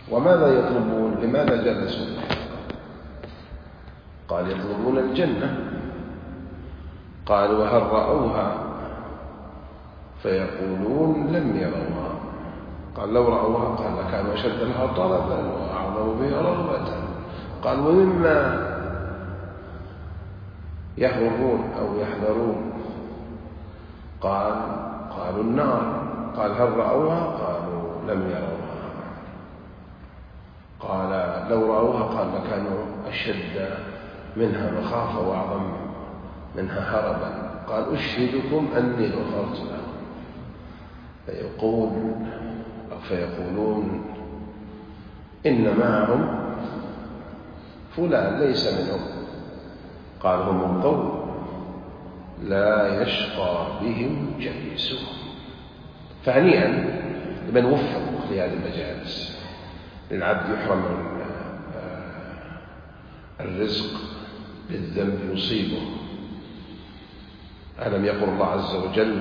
وماذا يطلبون؟ لماذا جلسوا؟ قال يطلبون الجنة. قال وهل رأوها؟ فيقولون لم يروها. قال لو رأوها قال لكانوا أشد لها طلبا وأعظم بها رغبة. قال ومما يهربون أو يحذرون؟ قالوا النار. قال هل رأوها؟ قالوا لم يروها. قال لو رأوها قال لكانوا أشد منها مخافة وأعظم منها هربا. قال أشهدكم أني غفرت لهم. فيقولون إن معهم فلان ليس منهم. قال هم القوم لا يشقى بهم جليسهم. فهنيئا لمن وفق لهذه المجالس. للعبد يحرم الرزق بالذنب يصيبه. ألم يقل الله عز وجل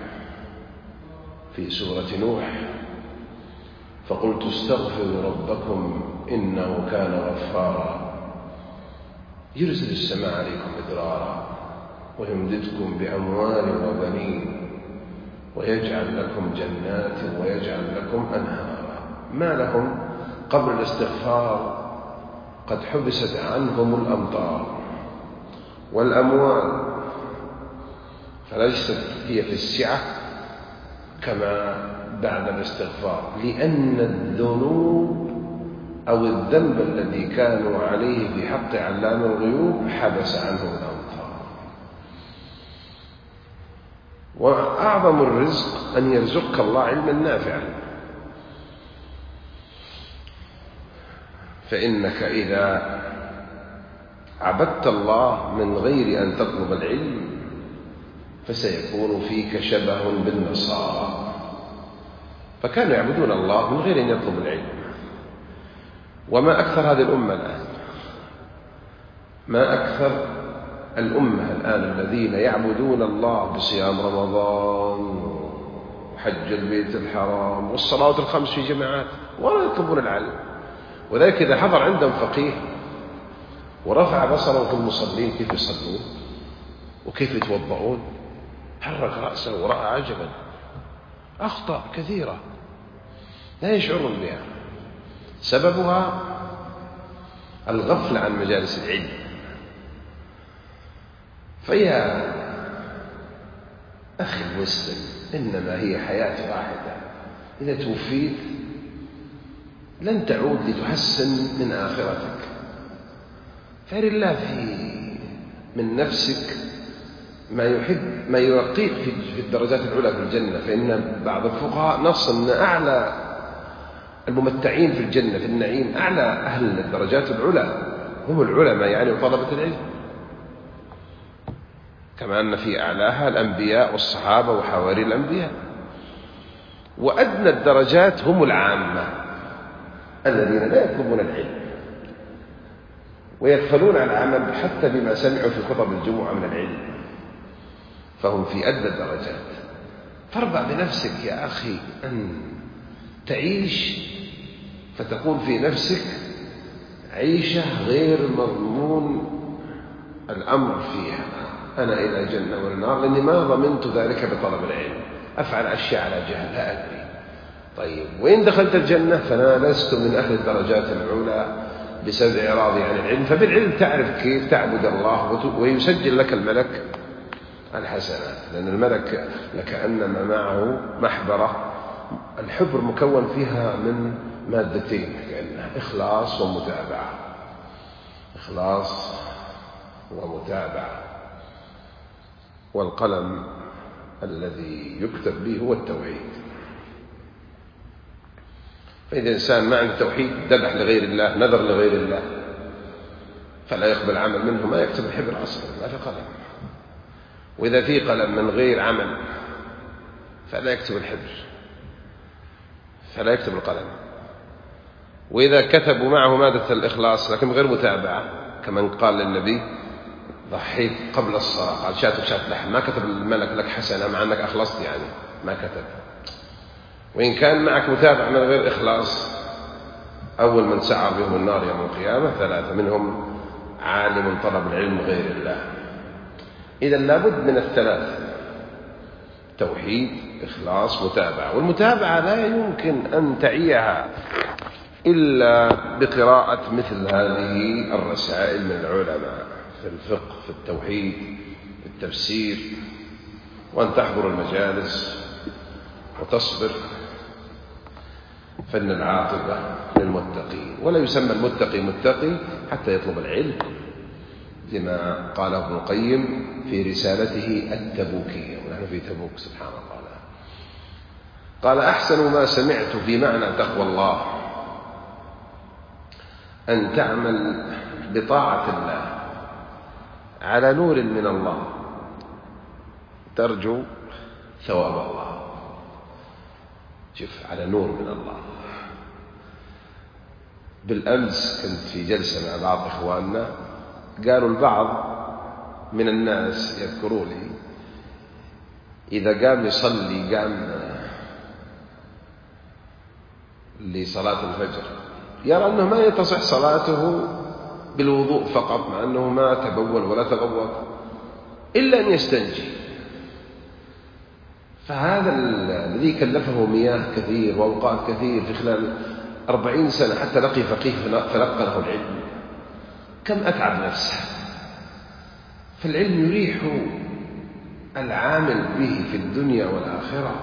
في سورة نوح فقلت استغفروا ربكم إنه كان غفارا يرسل السماء عليكم مدرارا ويمددكم بأموال وبنين ويجعل لكم جنات ويجعل لكم أنهارا. ما لهم قبل الاستغفار قد حبست عنهم الأمطار والأموال، فليست هي في السعة كما بعد الاستغفار، لأن الذنوب أو الذنب الذي كانوا عليه في حق علام الغيوب حبس عنهم الأمطار. وأعظم الرزق أن يرزقك الله علما نافعا. فإنك إذا عبدت الله من غير أن تطلب العلم فسيكون فيك شبه بالنصارى، فكانوا يعبدون الله من غير أن يطلب العلم. وما أكثر هذه الأمة الآن، ما أكثر الأمة الآن الذين يعبدون الله بصيام رمضان وحج البيت الحرام والصلاة الخمس في جماعات ولا يطلبون العلم. وذلك إذا حضر عندهم فقيه ورفع بصره في المصلين كيف يصلون وكيف يتوضعون حرك رأسه ورأى عجبا أخطاء كثيرة لا يشعرون بها، سببها الغفلة عن مجالس العلم. فيا أخي المسلم إنما هي حياة واحدة، إذا توفيت لن تعود لتحسن من آخرتك. فأر الله من نفسك ما يحب ما يرقيك في الدرجات العلى في الجنة. فإن بعض الفقهاء نص أن أعلى الممتعين في الجنة في النعيم أعلى أهل الدرجات العلى هم العلماء يعني وطلبة العلم، كما أن في أعلاها الأنبياء والصحابة وحواري الأنبياء. وأدنى الدرجات هم العامة الذين لا يطلبون العلم ويغفلون عن العمل حتى بما سمعوا في خطب الجمعة من العلم، فهم في أدنى الدرجات. فاربع بنفسك يا أخي أن تعيش فتكون في نفسك عيشة غير مضمون الأمر فيها، أنا إلى جنة والنار، لأني ما ضمنت ذلك بطلب العلم، أفعل أشياء على جهل لا أدري. طيب وإن دخلت الجنة فأنا لست من أهل الدرجات العلى بسبب إعراضي عن العلم. فبالعلم تعرف كيف تعبد الله ويسجل لك الملك الحسنات، لأن الملك لكأنما معه محبرة، الحبر مكون فيها من مادتين كأنها إخلاص ومتابعة، إخلاص ومتابعة. والقلم الذي يكتب به هو التوحيد. فإذا الإنسان ما عنده توحيد ذبح لغير الله نذر لغير الله فلا يقبل عمل منه، ما يكتب الحبر أصلا ما في قلم. وإذا في قلم من غير عمل فلا يكتب الحبر فلا يكتب القلم. وإذا كتبوا معه مادة الإخلاص لكن غير متابعة، كمن قال للنبي ضحيت قبل الصلاة قال شاتك شات لحم، ما كتب الملك لك حسنة مع أنك أخلصت يعني ما كتب. وإن كان معك متابعة من غير إخلاص أول من سعر بهم النار يوم القيامة 3 منهم عالم طلب العلم غير الله. إذا لابد من الثلاث: توحيد، إخلاص، متابعة. والمتابعة لا يمكن أن تعيها إلا بقراءة مثل هذه الرسائل من العلماء في الفقه، في التوحيد، في التفسير، وأن تحضر المجالس وتصبر، فإن العاقبة للمتقين. ولا يسمى المتقي متقي حتى يطلب العلم، لما قاله ابن القيم في رسالته التبوكية، ونحن في تبوك سبحان الله. قال: أحسن ما سمعت في معنى تقوى الله أن تعمل بطاعة الله على نور من الله ترجو ثواب الله. شوف، على نور من الله. بالأمس كنت في جلسة مع بعض إخواننا، قالوا البعض من الناس يذكروا لي إذا قام يصلي، قام لصلاة الفجر، يرى أنه ما يتصح صلاته بالوضوء فقط، مع أنه ما تبول ولا تغوط إلا أن يستنجي. فهذا الذي كلفه مياه كثير وأوقات كثير في خلال 40 سنة حتى لقي فقيه فلقى له العلم، كم أتعب نفسه. فالعلم يريح العامل به في الدنيا والآخرة.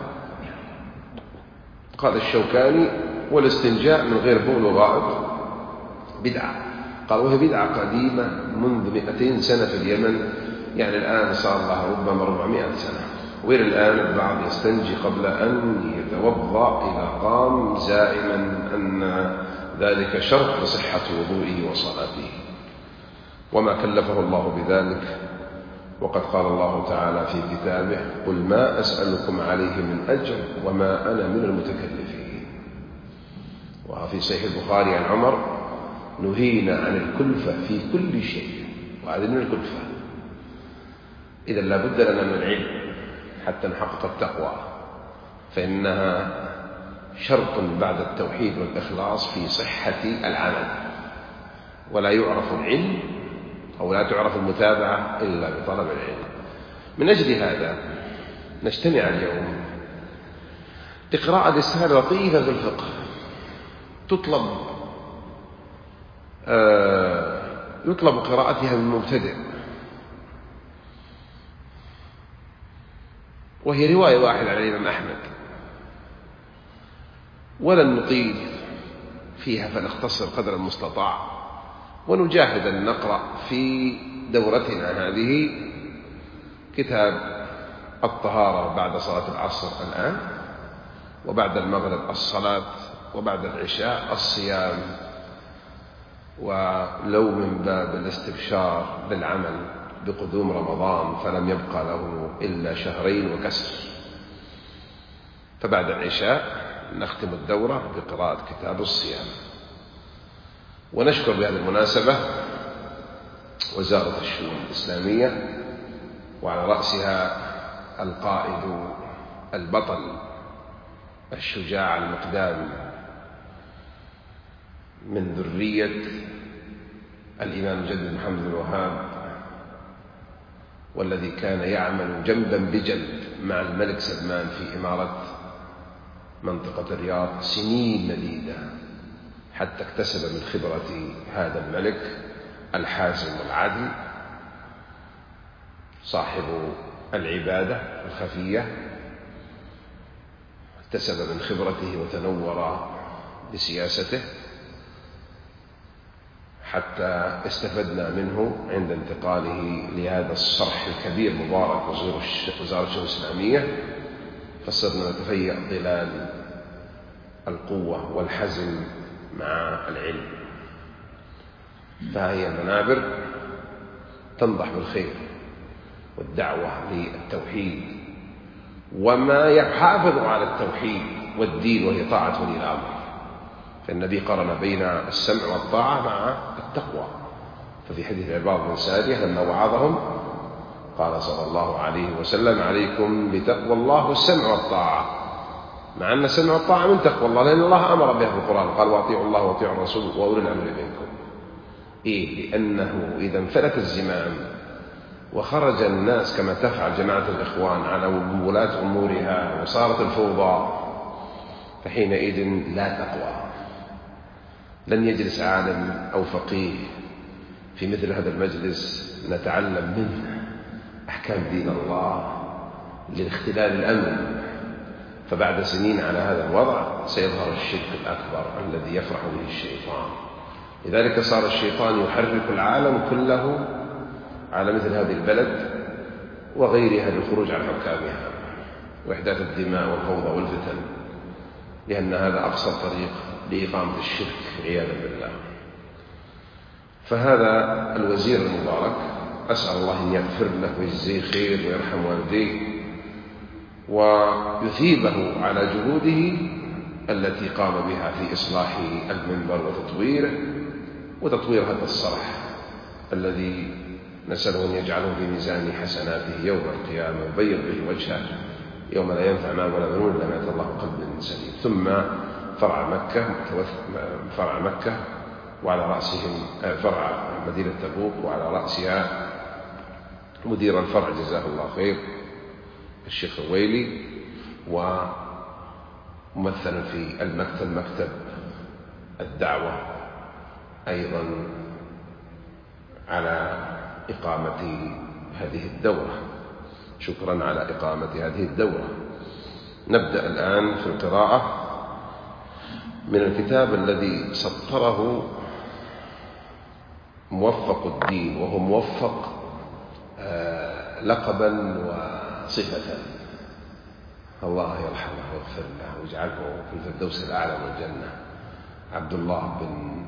قال الشوكاني: والاستنجاء من غير بول وغائط بدعة. قال: وهي بدعة قديمة منذ 200 سنة في اليمن، يعني الآن صار لها ربما 400 سنة. وإلى الآن البعض يستنجي قبل أن يتوضأ إذا قام، زائما أن ذلك شرط لصحة وضوئه وصلاته، وما كلفه الله بذلك. وقد قال الله تعالى في كتابه: قل ما أسألكم عليه من أجر وما أنا من المتكلفين. وفي صحيح البخاري عن عمر: نهينا عن الكلفة في كل شيء، وهذه من الكلفة. إذا لا بد لنا من العلم حتى نحقق التقوى، فإنها شرط بعد التوحيد والإخلاص في صحة العمل. ولا يعرف العلم أو لا تعرف المتابعة إلا بطلب العلم. من أجل هذا نجتمع اليوم لقراءة رسالة لطيفة في الفقه يطلب قراءتها من مبتدئ، وهي رواية واحدة عن الإمام أحمد، ولن نطيل فيها فنختصر قدر المستطاع، ونجاهد أن نقرأ في دورتنا هذه كتاب الطهارة بعد صلاة العصر الآن، وبعد المغرب الصلاة، وبعد العشاء الصيام. ولو من باب الاستبشار بالعمل بقدوم رمضان فلم يبقى له إلا 2 شهر وكسر، فبعد العشاء نختم الدورة بقراءة كتاب الصيام. ونشكر بهذه المناسبة وزارة الشؤون الإسلامية، وعلى رأسها القائد البطل الشجاع المقدام من ذرية الإمام جد محمد بن الوهاب، والذي كان يعمل جنبا بجنب مع الملك سلمان في إمارة منطقة الرياض سنين مديدة، حتى اكتسب من خبرة هذا الملك الحازم العدل صاحب العبادة الخفية، اكتسب من خبرته وتنور بسياسته حتى استفدنا منه عند انتقاله لهذا الصرح الكبير مبارك وزارة الشؤون الإسلامية، فصرنا نتفيأ ظلال القوة والحزم مع العلم. فهي المنابر تنضح بالخير والدعوة للتوحيد وما يحافظ على التوحيد والدين، وهي طاعة ولي الأمر. فالنبي قرن بين السمع والطاعة مع التقوى، ففي حديث عباد بن سارية لما وعظهم قال صلى الله عليه وسلم: عليكم بتقوى الله والسمع والطاعة، مع أن السمع والطاعة من تقوى الله، لأن الله أمر بها في القرآن، قال وأطيعوا الله وأطيعوا الرسول وأولي الأمر منكم. لأنه إذا انفلت الزمام وخرج الناس كما تفعل جماعة الإخوان على ولاة أمورها وصارت الفوضى، فحينئذ لا تقوى. لن يجلس عالم أو فقيه في مثل هذا المجلس نتعلم منه أحكام دين الله لاختلال الأمن، فبعد سنين على هذا الوضع سيظهر الشرك الأكبر الذي يفرح به الشيطان. لذلك صار الشيطان يحرك العالم كله على مثل هذه البلد وغيرها للخروج عن حكامها وإحداث الدماء والفوضى والفتن، لأن هذا أقصر طريق لإقامة الشرك عياذا بالله. فهذا الوزير المبارك أسأل الله أن يغفر له ويجزيه خير ويرحم والديه ويثيبه على جهوده التي قام بها في إصلاح المنبر وتطوير هذا الصرح الذي نسأله أن يجعله في ميزان حسناته يوم القيامة ويبيض به وجهه يوم لا ينفع مال ولا بنون إلا من أتى الله بقلب سليم. ثم فرع مكة وعلى رأسهم فرع مدينة تبوك وعلى رأسها مدير الفرع جزاه الله خير الشيخ الويلي، وممثلا في مكتب الدعوة أيضا على إقامة هذه الدورة. شكرا على إقامة هذه الدورة. نبدأ الآن في القراءة من الكتاب الذي سطره موفق الدين، وهو موفق لقبا وصفة. الله يرحمه ويغفر له ويجعله في الفردوس الأعلى من الجنة. عبد الله بن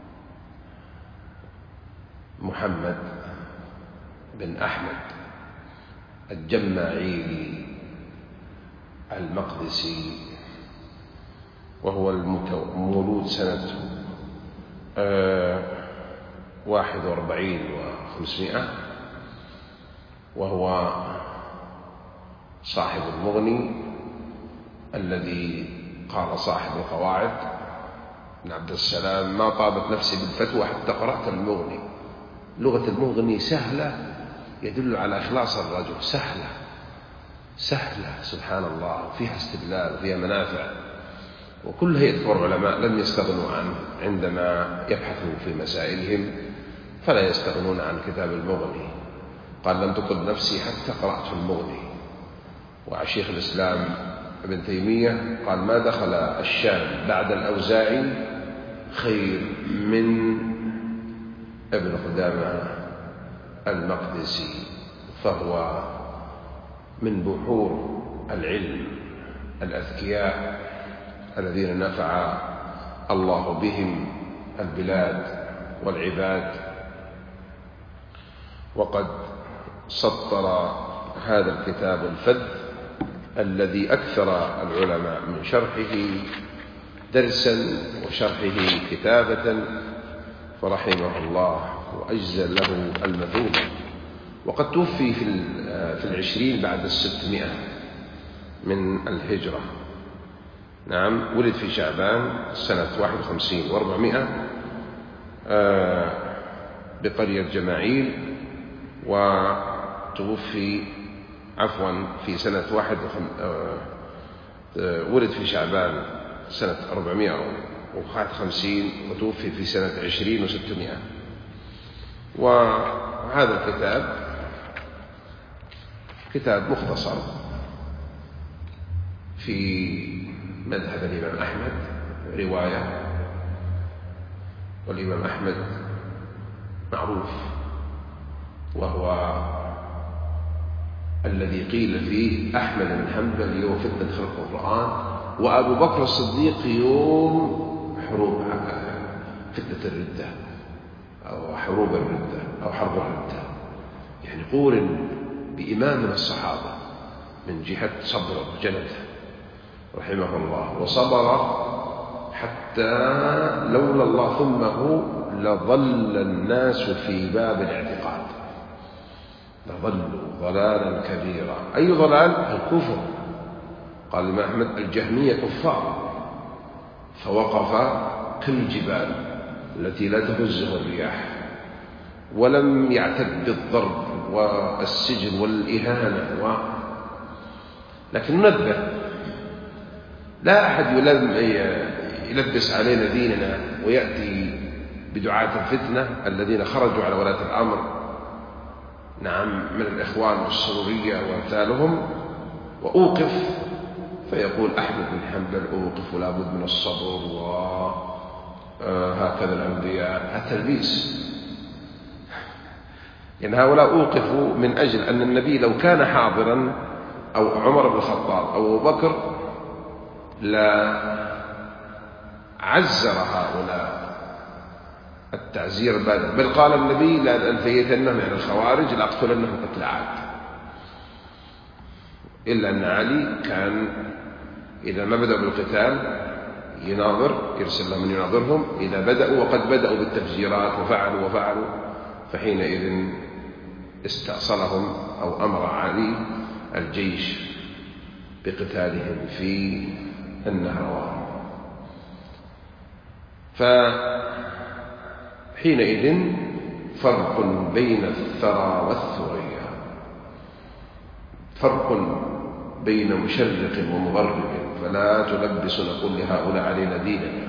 محمد بن أحمد الجماعيلي المقدسي، وهو مولود سنة 41 و500، وهو صاحب المغني الذي قال صاحب القواعد بن عبد السلام: ما طابت نفسي بالفتوى حتى قرأت المغني. لغة المغني سهلة يدل على إخلاص الرجل، سهلة سبحان الله، فيها استدلال وفيها منافع، وكل هيئة العلماء لم يستغنوا عنه عندما يبحثوا في مسائلهم، فلا يستغنون عن كتاب المغني. قال: لم تطب نفسي حتى قرأت المغني. وشيخ الإسلام ابن تيمية قال: ما دخل الشام بعد الأوزاعي خير من ابن قدامة المقدسي، فهو من بحور العلم الأذكياء الذين نفع الله بهم البلاد والعباد. وقد سطر هذا الكتاب الفذ الذي أكثر العلماء من شرحه درسا وشرحه كتابة، فرحمه الله وأجزل له المثوبة. وقد توفي في 20 بعد 600 من الهجرة. نعم، ولد في شعبان سنة 51 و400 بقرية جماعيل، وتوفي في سنة ولد في شعبان سنة 451 وتوفي في سنة 20 و600. وهذا الكتاب كتاب مختصر في مذهب الإمام أحمد رواية، والإمام أحمد معروف وهو الذي قيل فيه أحمد بن حنبل يوم فتنة خلق القرآن، وأبو بكر الصديق يوم فتنة الردة أو حروب الردة أو حرب الردة. يعني قورن بإمام من الصحابة من جهة صبره وجلده رحمه الله، وصبر حتى لولا الله ثمه لظل الناس في باب الاعتقاد، لظلوا ضلالا كبيرا. أي ضلال؟ الكفر. قال الإمام أحمد الجهمية كفار، فوقف كالجبال التي لا تهزه الرياح، ولم يعتد بالضرب والسجن والإهانة لكن ننبه، لا أحد يلبس علينا ديننا ويأتي بدعاة الفتنة الذين خرجوا على ولاة الأمر، نعم، من الإخوان والسرورية وأمثالهم، وأوقف فيقول أحمد بن حنبل أوقف ولا بد من الصبر وهكذا الأنبياء. التلبيس، يعني هؤلاء أوقفوا من أجل أن النبي لو كان حاضرا أو عمر بن الخطاب أو أبو بكر لا عزر هؤلاء التعزير البالغ، بل قال النبي لأنفيتنهم عن الخوارج لأقتلنهم قتل عاد. إلا أن علي كان إذا ما بدأوا بالقتال يناظر، يرسل لهم من يناظرهم، إذا بدأوا وقد بدأوا بالتفجيرات وفعلوا فحينئذ استأصلهم أو أمر علي الجيش بقتالهم في النهروان. فحينئذ فرق بين الثرى والثريا، فرق بين مشرق ومغرب، فلا تلبس نقول لهؤلاء علينا ديننا.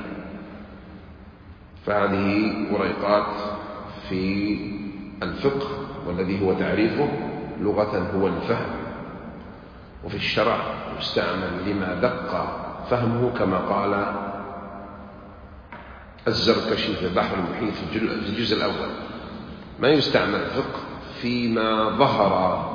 فهذه وريقات في الفقه، والذي هو تعريفه لغة هو الفهم، وفي الشرع يستعمل لما دق فهمه، كما قال الزركشي في البحر المحيط في الجزء الأول: ما يستعمل الفقه فيما ظهر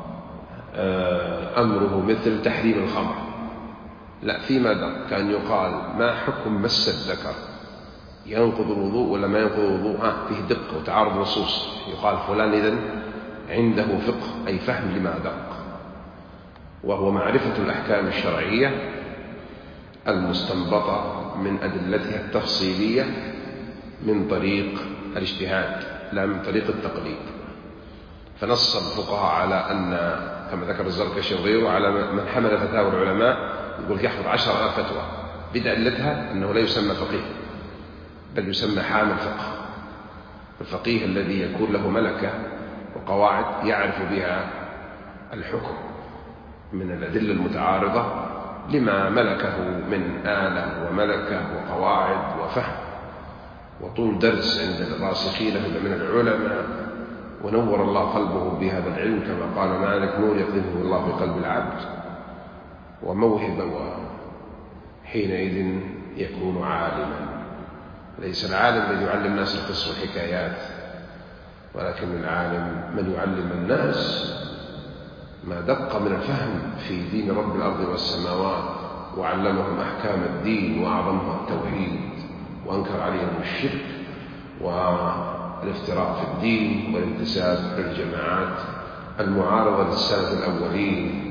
أمره مثل تحريم الخمر، لا، فيما دق، كان يقال ما حكم مس الذكر، ينقض الوضوء ولا ما ينقض الوضوء؟ فيه دقة وتعارض نصوص، يقال فلان إذن عنده فقه، أي فهم لما دق، وهو معرفة الأحكام الشرعية المستنبطة من أدلتها التفصيلية من طريق الاجتهاد لا من طريق التقليد. فنص الفقهاء على أن، كما ذكر الزركشي وغيره، على من حمل فتاوى العلماء يقول يحفظ 10,000 فتوى بدلتها أنه لا يسمى فقيه، بل يسمى حامل فقه. الفقيه الذي يكون له ملكة وقواعد يعرف بها الحكم من الأدلة المتعارضة لما ملكه من آلة وملكة وقواعد وفهم وطول درس عند الراسخين من العلماء، ونور الله قلبه بهذا العلم كما قال مالك: نور يقذفه الله في قلب العبد، وموهبة، وحينئذ يكون عالما. ليس العالم الذي يعلم الناس القصص والحكايات، ولكن العالم من يعلم الناس ما دق من الفهم في دين رب الأرض والسماوات، وعلمهم أحكام الدين وأعظمها التوحيد، وأنكر عليهم الشرك والافتراء في الدين والانتساب للجماعات المعارضة للسلف الأولين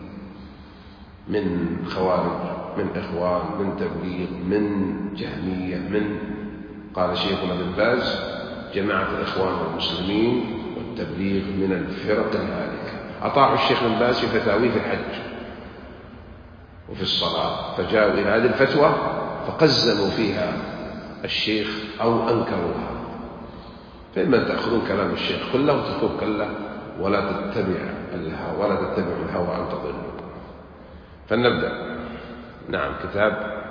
من خوارج، من إخوان، من تبليغ، من جهمية، من، قال شيخنا ابن باز: جماعة الإخوان والمسلمين والتبليغ من الفرق الهالكة. أطاعوا الشيخ ابن باز في فتاويه في الحج وفي الصلاة، فجاءوا إلى هذه الفتوى فقزموا فيها الشيخ أو أنكروها. فإما تأخذون كلام الشيخ كله وتتركوا كله، ولا تتبعوا الهوى أن تضلوا. فلنبدأ. نعم، كتاب.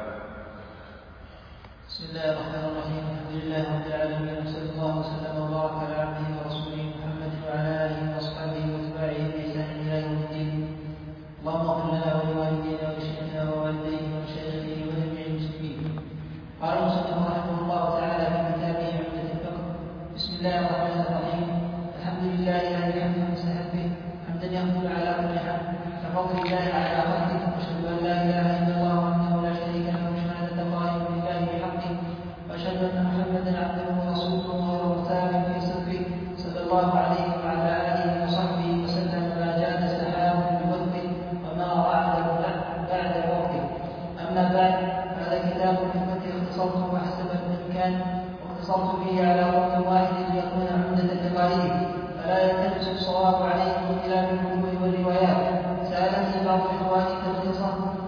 بسم الله الرحمن الرحيم. الحمد لله رب العالمين، وصلى الله وسلم وبارك على عبده ورسوله محمد وعلى آله وأصحابه واتباعه بإحسان إلى يوم الدين. اللهم اغفر لنا ولوالدينا ولشيخنا ووالديه ومشايخه وجميع المسلمين. قال المصنف رحمه الله تعالى في كتابه عمدة الفقه: بسم الله الرحمن الرحيم. الحمد لله الذي حمد مستحب به حمدا يحمد على كل حمد كفضل الله على خلقه، واشهد ان لا اله الا الله وحده لا شريك له شهاده قائم بالله بحقه، واشهد ان محمدا عبده ورسوله غير مرتاب في صدقه صلى الله عليه وعلى اله وصحبه وسلم ما جاد سحاب بوقته وما رعد بعد وقته. اما بعد، هذا كتاب الحكمه اختصرته حسب الامكان، واقتصرت فيه على قول واحد ليكون عمده لغيره، فلا يلتبس الصواب عليه من خلاف الكتب والروايات. سالني بعض اخواني تلخيصه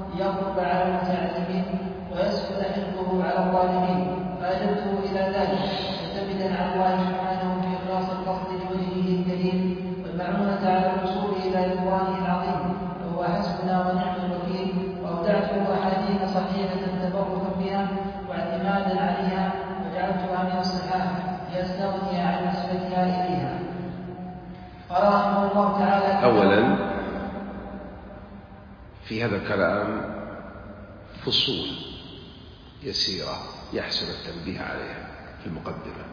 يرد على المتعلمين ويسكت حفظه على الظالمين، فأجبته إلى ذلك معتمدا على الله سبحانه في إخلاص القصد لوجهه الكريم والمعونة على الوصول إلى رضوانه العظيم، وهو حسبنا ونعم الوكيل. وأودعته أحاديث صحيحة تبركا بها واعتمادا عليها، وجعلتها من الصحاح ليستغني عن نسبتها إليها. قال رحمه الله تعالى: أولا في هذا الكلام فصول يسيرة يحسن التنبيه عليها في المقدمة.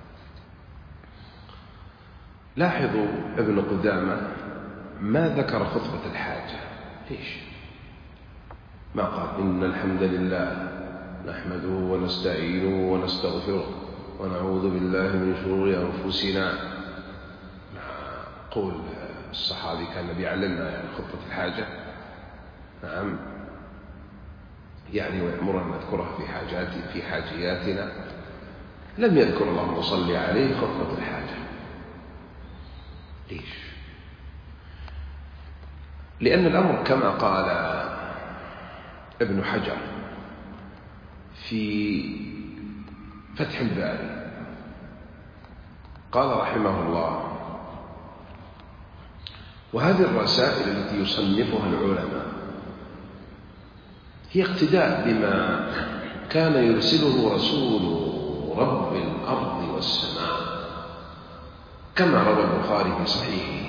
لاحظوا ابن قدامة ما ذكر خطبة الحاجة. ليش؟ ما قال إن الحمد لله نحمده ونستعينه ونستغفره ونعوذ بالله من شرور أنفسنا. قول الصحابي كان بيعلمنا يعني خطبة الحاجة، نعم، يعني ويأمرنا نذكرها في حاجياتنا. لم يذكر اللهم صل عليه خطبة الحاجة. ليش؟ لأن الأمر كما قال ابن حجر في فتح الباري، قال رحمه الله: وهذه الرسائل التي يصنفها العلماء هي اقتداء بما كان يرسله رسول رب الأرض والسماء، كما روى البخاري في صحيحه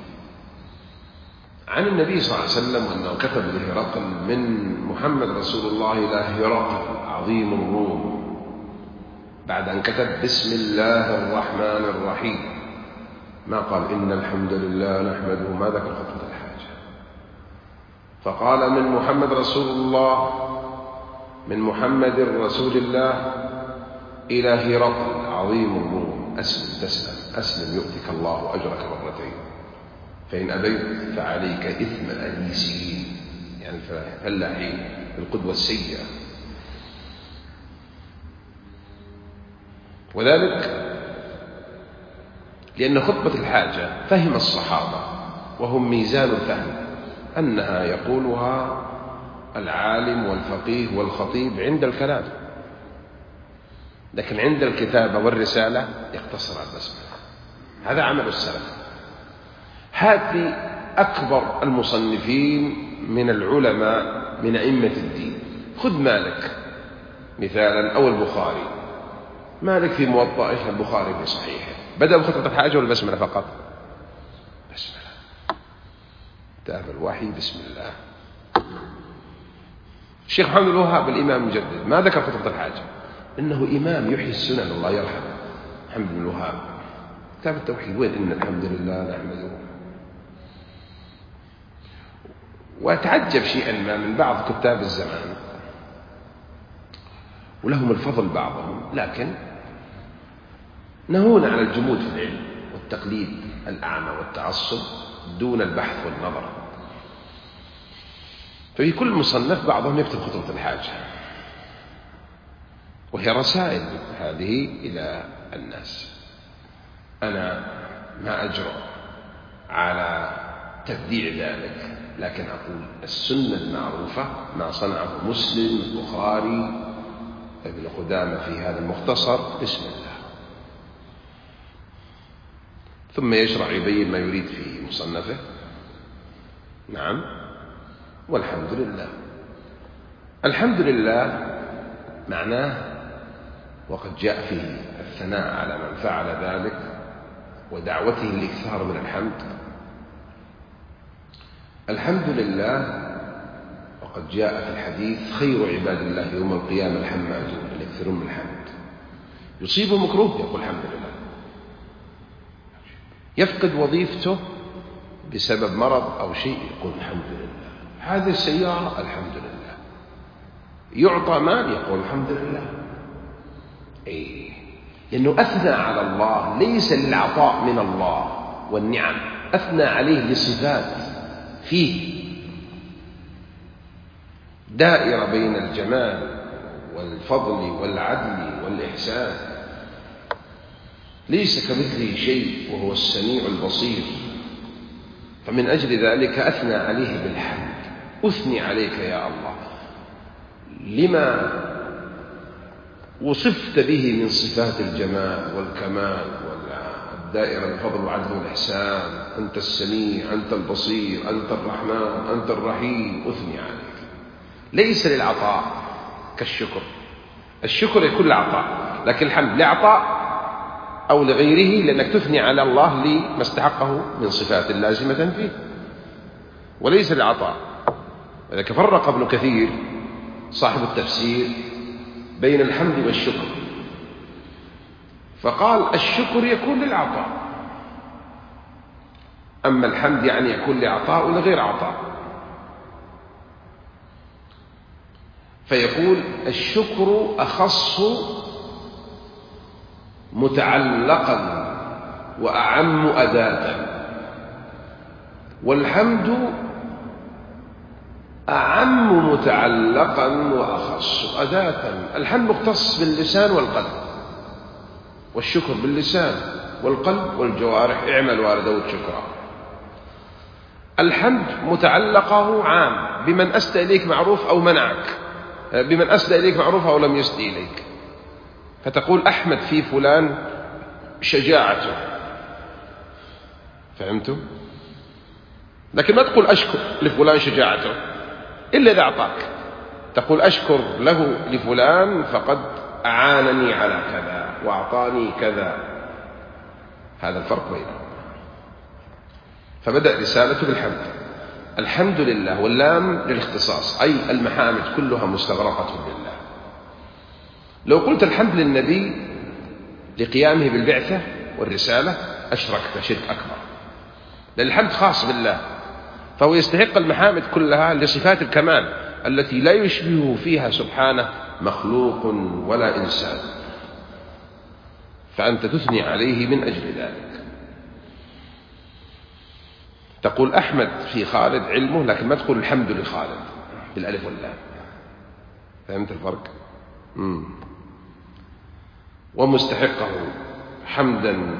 عن النبي صلى الله عليه وسلم أنه كتب لهرقل من محمد رسول الله إلى هرقل عظيم الروم، بعد أن كتب بسم الله الرحمن الرحيم، ما قال إن الحمد لله نحمده، ما ذكر خطبة الحاجة. فقال من محمد رسول الله، من محمد رسول الله إلى هرقل عظيم الروم، أسلم تسلم، أسلم يؤتك الله أجرك مرتين، فإن أبيت فعليك إثم الأنيسين، يعني فلاحين القدوة السيئة. وذلك لأن خطبة الحاجة فهم الصحابة وهم ميزان الفهم أنها يقولها العالم والفقيه والخطيب عند الكلام، لكن عند الكتابة والرسالة يقتصر على البسملة. هذا عمل السلف. هذه أكبر المصنفين من العلماء من أئمة الدين. خذ مالك مثالا أو البخاري. مالك في موطئه، البخاري في صحيحه، بدأ بخطبة الحاجة والبسملة فقط. بسملة، تأمل الوحي بسم الله. الشيخ محمد الوهاب الإمام المجدد ما ذكر خطبة الحاجة، إنه إمام يحيي السنن، الله يرحمه محمد بن الوهاب. كتاب التوحيد وين إن الحمد لله نحمده. وأتعجب شيئا ما من بعض كتاب الزمان، ولهم الفضل بعضهم، لكن نهون على الجمود في العلم والتقليد الأعمى والتعصب دون البحث والنظر. ففي كل مصنف بعضهم يكتب خطبة الحاجة، وهي رسائل هذه إلى الناس. أنا ما أجرؤ على تبديع ذلك، لكن أقول السنة المعروفة ما صنعه مسلم، البخاري، ابن قدامة في هذا المختصر، بسم الله، ثم يشرع يبين ما يريد في مصنفه. نعم، والحمد لله. الحمد لله معناه، وقد جاء فيه الثناء على من فعل ذلك ودعوته للإكثار من الحمد. الحمد لله، وقد جاء في الحديث خير عباد الله يوم القيامة الحمادون الذين من الحمد. يصيب مكروه يقول الحمد لله، يفقد وظيفته بسبب مرض أو شيء يقول الحمد لله، هذه السيارة الحمد لله، يعطى مال يقول الحمد لله. إيه؟ لأنه أثنى على الله، ليس للعطاء من الله والنعم، أثنى عليه لصفات فيه دائرة بين الجمال والفضل والعدل والإحسان، ليس كمثله شيء وهو السميع البصير. فمن أجل ذلك أثنى عليه بالحمد، أثني عليك يا الله. لما وصفت به من صفات الجمال والكمال والدائرة الفضل والعدل والإحسان. أنت السميع، أنت البصير، أنت الرحمن، أنت الرحيم، أثني عليك. ليس للعطاء كالشكر. الشكر يكون لعطاء، لكن الحمد لعطاء أو لغيره، لأنك تثني على الله لما استحقه من صفات لازمة فيه، وليس للعطاء. ولذلك فرق ابن كثير صاحب التفسير بين الحمد والشكر، فقال الشكر يكون للعطاء، أما الحمد يعني يكون لعطاء ولغير عطاء. فيقول الشكر أخص متعلقا وأعم أداة، والحمد أعم متعلقا وأخص أداة. الحمد مختص باللسان والقلب، والشكر باللسان والقلب والجوارح. اعمل والدود شكرا. الحمد متعلقه عام بمن أسدى إليك معروف أو منعك، بمن أسدى إليك معروف أو لم يسدى إليك، فتقول أحمد في فلان شجاعته، فهمتم؟ لكن ما تقول أشكر لفلان شجاعته إلا إذا أعطاك. تقول أشكر له لفلان فقد أعانني على كذا وأعطاني كذا. هذا الفرق بينهم. فبدأ رسالته بالحمد. الحمد لله، واللام للاختصاص، أي المحامد كلها مستغرقة لله. لو قلت الحمد للنبي لقيامه بالبعثة والرسالة أشركت شرك أكبر، لأن الحمد خاص بالله، فهو يستحق المحامد كلها لصفات الكمال التي لا يشبهه فيها سبحانه مخلوق ولا إنسان، فأنت تثني عليه من أجل ذلك. تقول أحمد في خالد علمه، لكن ما تقول الحمد لخالد بالألف واللام. فهمت الفرق؟ ومستحقه حمدا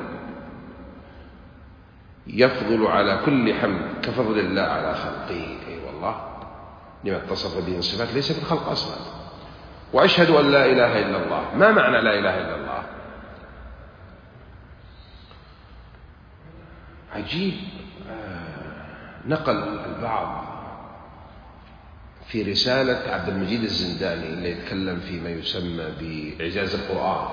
يفضل على كل حمد كفضل الله على خلقه. أي والله لما اتصف به الصفات ليس في الخلق أصلا. وأشهد أن لا إله إلا الله. ما معنى لا إله إلا الله؟ عجيب. نقل البعض في رسالة عبد المجيد الزنداني اللي يتكلم فيما يسمى بإعجاز القرآن،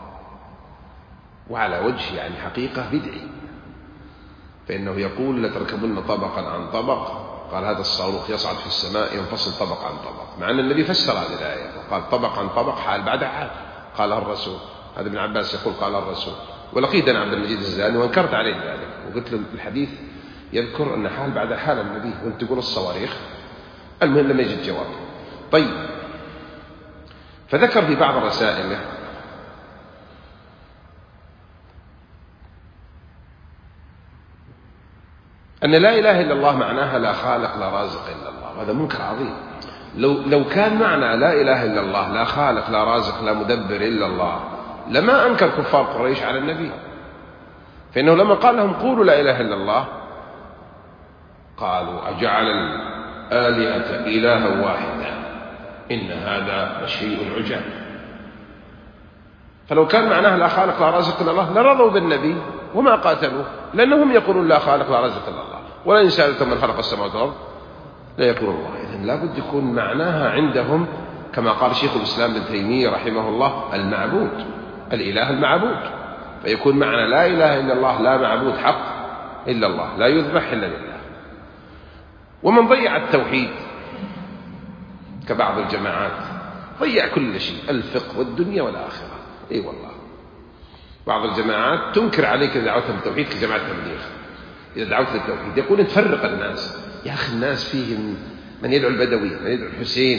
وعلى وجه يعني حقيقة بدعي، فإنه يقول لتركبن طبقا عن طبق. قال هذا الصاروخ يصعد في السماء ينفصل طبق عن طبق، مع أن النبي فسر هذه الآية وقال طبق عن طبق حال بعد حال. قالها الرسول. هذا ابن عباس يقول قالها الرسول. ولقيت أنا عبد المجيد الزنداني وانكرت عليه ذلك، وقلت له الحديث يذكر أن حال بعد حال النبي، وانت تقول الصواريخ. المهم لم يجد جواب. طيب، فذكر في بعض رسائله أن لا إله إلا الله معناها لا خالق لا رازق إلا الله، وهذا منكر عظيم. لو كان معنى لا إله إلا الله لا خالق لا رازق لا مدبر إلا الله لما أنكر كفار قريش على النبي، فإنه لما قال لهم قولوا لا إله إلا الله قالوا أجعل الآلهة إلها واحدا إن هذا لشيء عجاب. فلو كان معناها لا خالق لا رازق إلا الله لرضوا بالنبي وما قاتلوه، لأنهم يقولون لا خالق لا رازق إلا الله، ولا إن سألتم من خلق السماوات والأرض لا يقول الله. إذن لابد يكون معناها عندهم كما قال شيخ الإسلام ابن تيمية رحمه الله المعبود، الإله المعبود. فيكون معنى لا إله إلا الله لا معبود حق إلا الله، لا يذبح إلا لله. ومن ضيع التوحيد كبعض الجماعات ضيع كل شيء، الفقه والدنيا والآخرة. أي والله بعض الجماعات تنكر عليك إذا دعوتهم التوحيد كجماعة التبليغ. إذا دعوت للتوحيد يقول تفرق الناس. يا أخي الناس فيهم من يدعو البدوي من يدعو الحسين،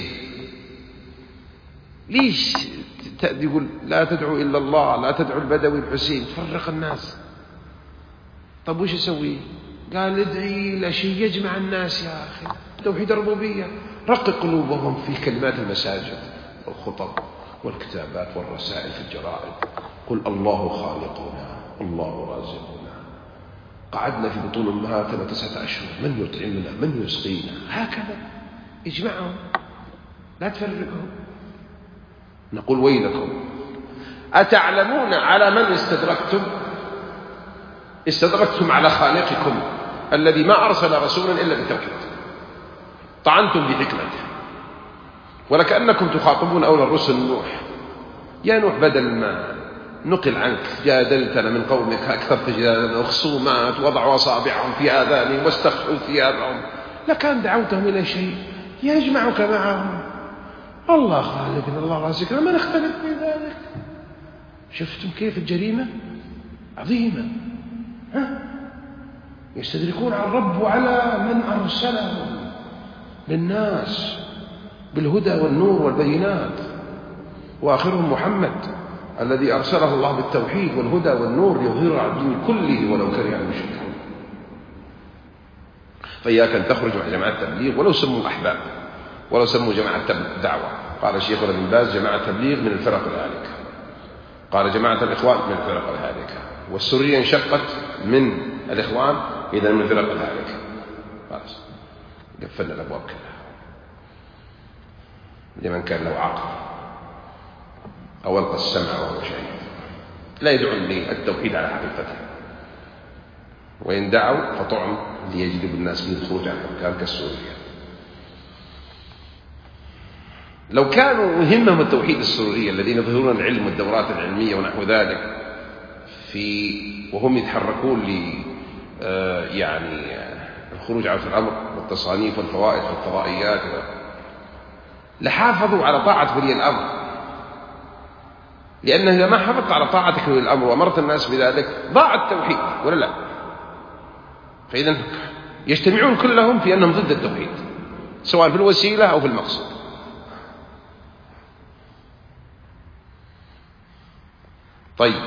ليش يقول لا تدعو إلا الله لا تدعو البدوي الحسين؟ تفرق الناس. طب وش يسوي؟ قال ادعي إلى شيء يجمع الناس يا أخي، توحيد الربوبية. رقق قلوبهم في كلمات المساجد والخطب والكتابات والرسائل في الجرائد. قل الله خالقنا الله رازقنا، قعدنا في بطون أمهاتنا 9 أشهر، من يطعمنا من يسقينا. هكذا اجمعهم لا تفرقهم. نقول ويلكم، أتعلمون على من استدركتم؟ استدركتم على خالقكم الذي ما أرسل رسولا إلا بالتوحيد، طعنتم بحكمته، ولكأنكم تخاطبون أولى الرسل نوح. يا نوح، بدل ما نقل عنك جادلتنا من قومك أكثرت جدالا وخصومات، وضعوا أصابعهم في آذانهم واستخفوا ثيابهم، لكان دعوتهم إلى شيء يجمعك معهم. الله خالقنا الله رازقنا، ما نختلف في ذلك. شفتم كيف الجريمة عظيمة؟ يستدركون على الرب وعلى من أرسله للناس بالهدى والنور والبينات، وآخرهم محمد الذي أرسله الله بالتوحيد والهدى والنور ليظهره على الدين كله ولو كره المشركون. فإياك أن تخرج مع جماعة التبليغ ولو سموا أحباب، ولو سموا جماعة دعوة. قال شيخنا ابن باز: جماعة التبليغ من الفرق الهالكة. قال جماعة الإخوان من الفرق الهالكة، والسرية انشقت من الإخوان، إذا من الفرق الهالكة. خلاص قفلنا الأبواب كلها لمن كان له عقل أو ألقى السمع وهو شهيد. لا يدعون للتوحيد على حقيقته، وإن دعوا فطعم ليجذب الناس به الخروج عن الحكام كالسورية. لو كانوا يهمهم التوحيد السرورية الذين يظهرون العلم والدورات العلمية ونحو ذلك وهم يتحركون يعني الخروج عن الأمر والتصانيف والفوائد والفضائيات، لحافظوا على طاعة ولي الأمر، لأنه إذا ما حافظت على طاعتك ولي الأمر وأمرت الناس بذلك ضاع التوحيد، ولا لا؟ فإذا يجتمعون كلهم في أنهم ضد التوحيد، سواء في الوسيلة أو في المقصود. طيب،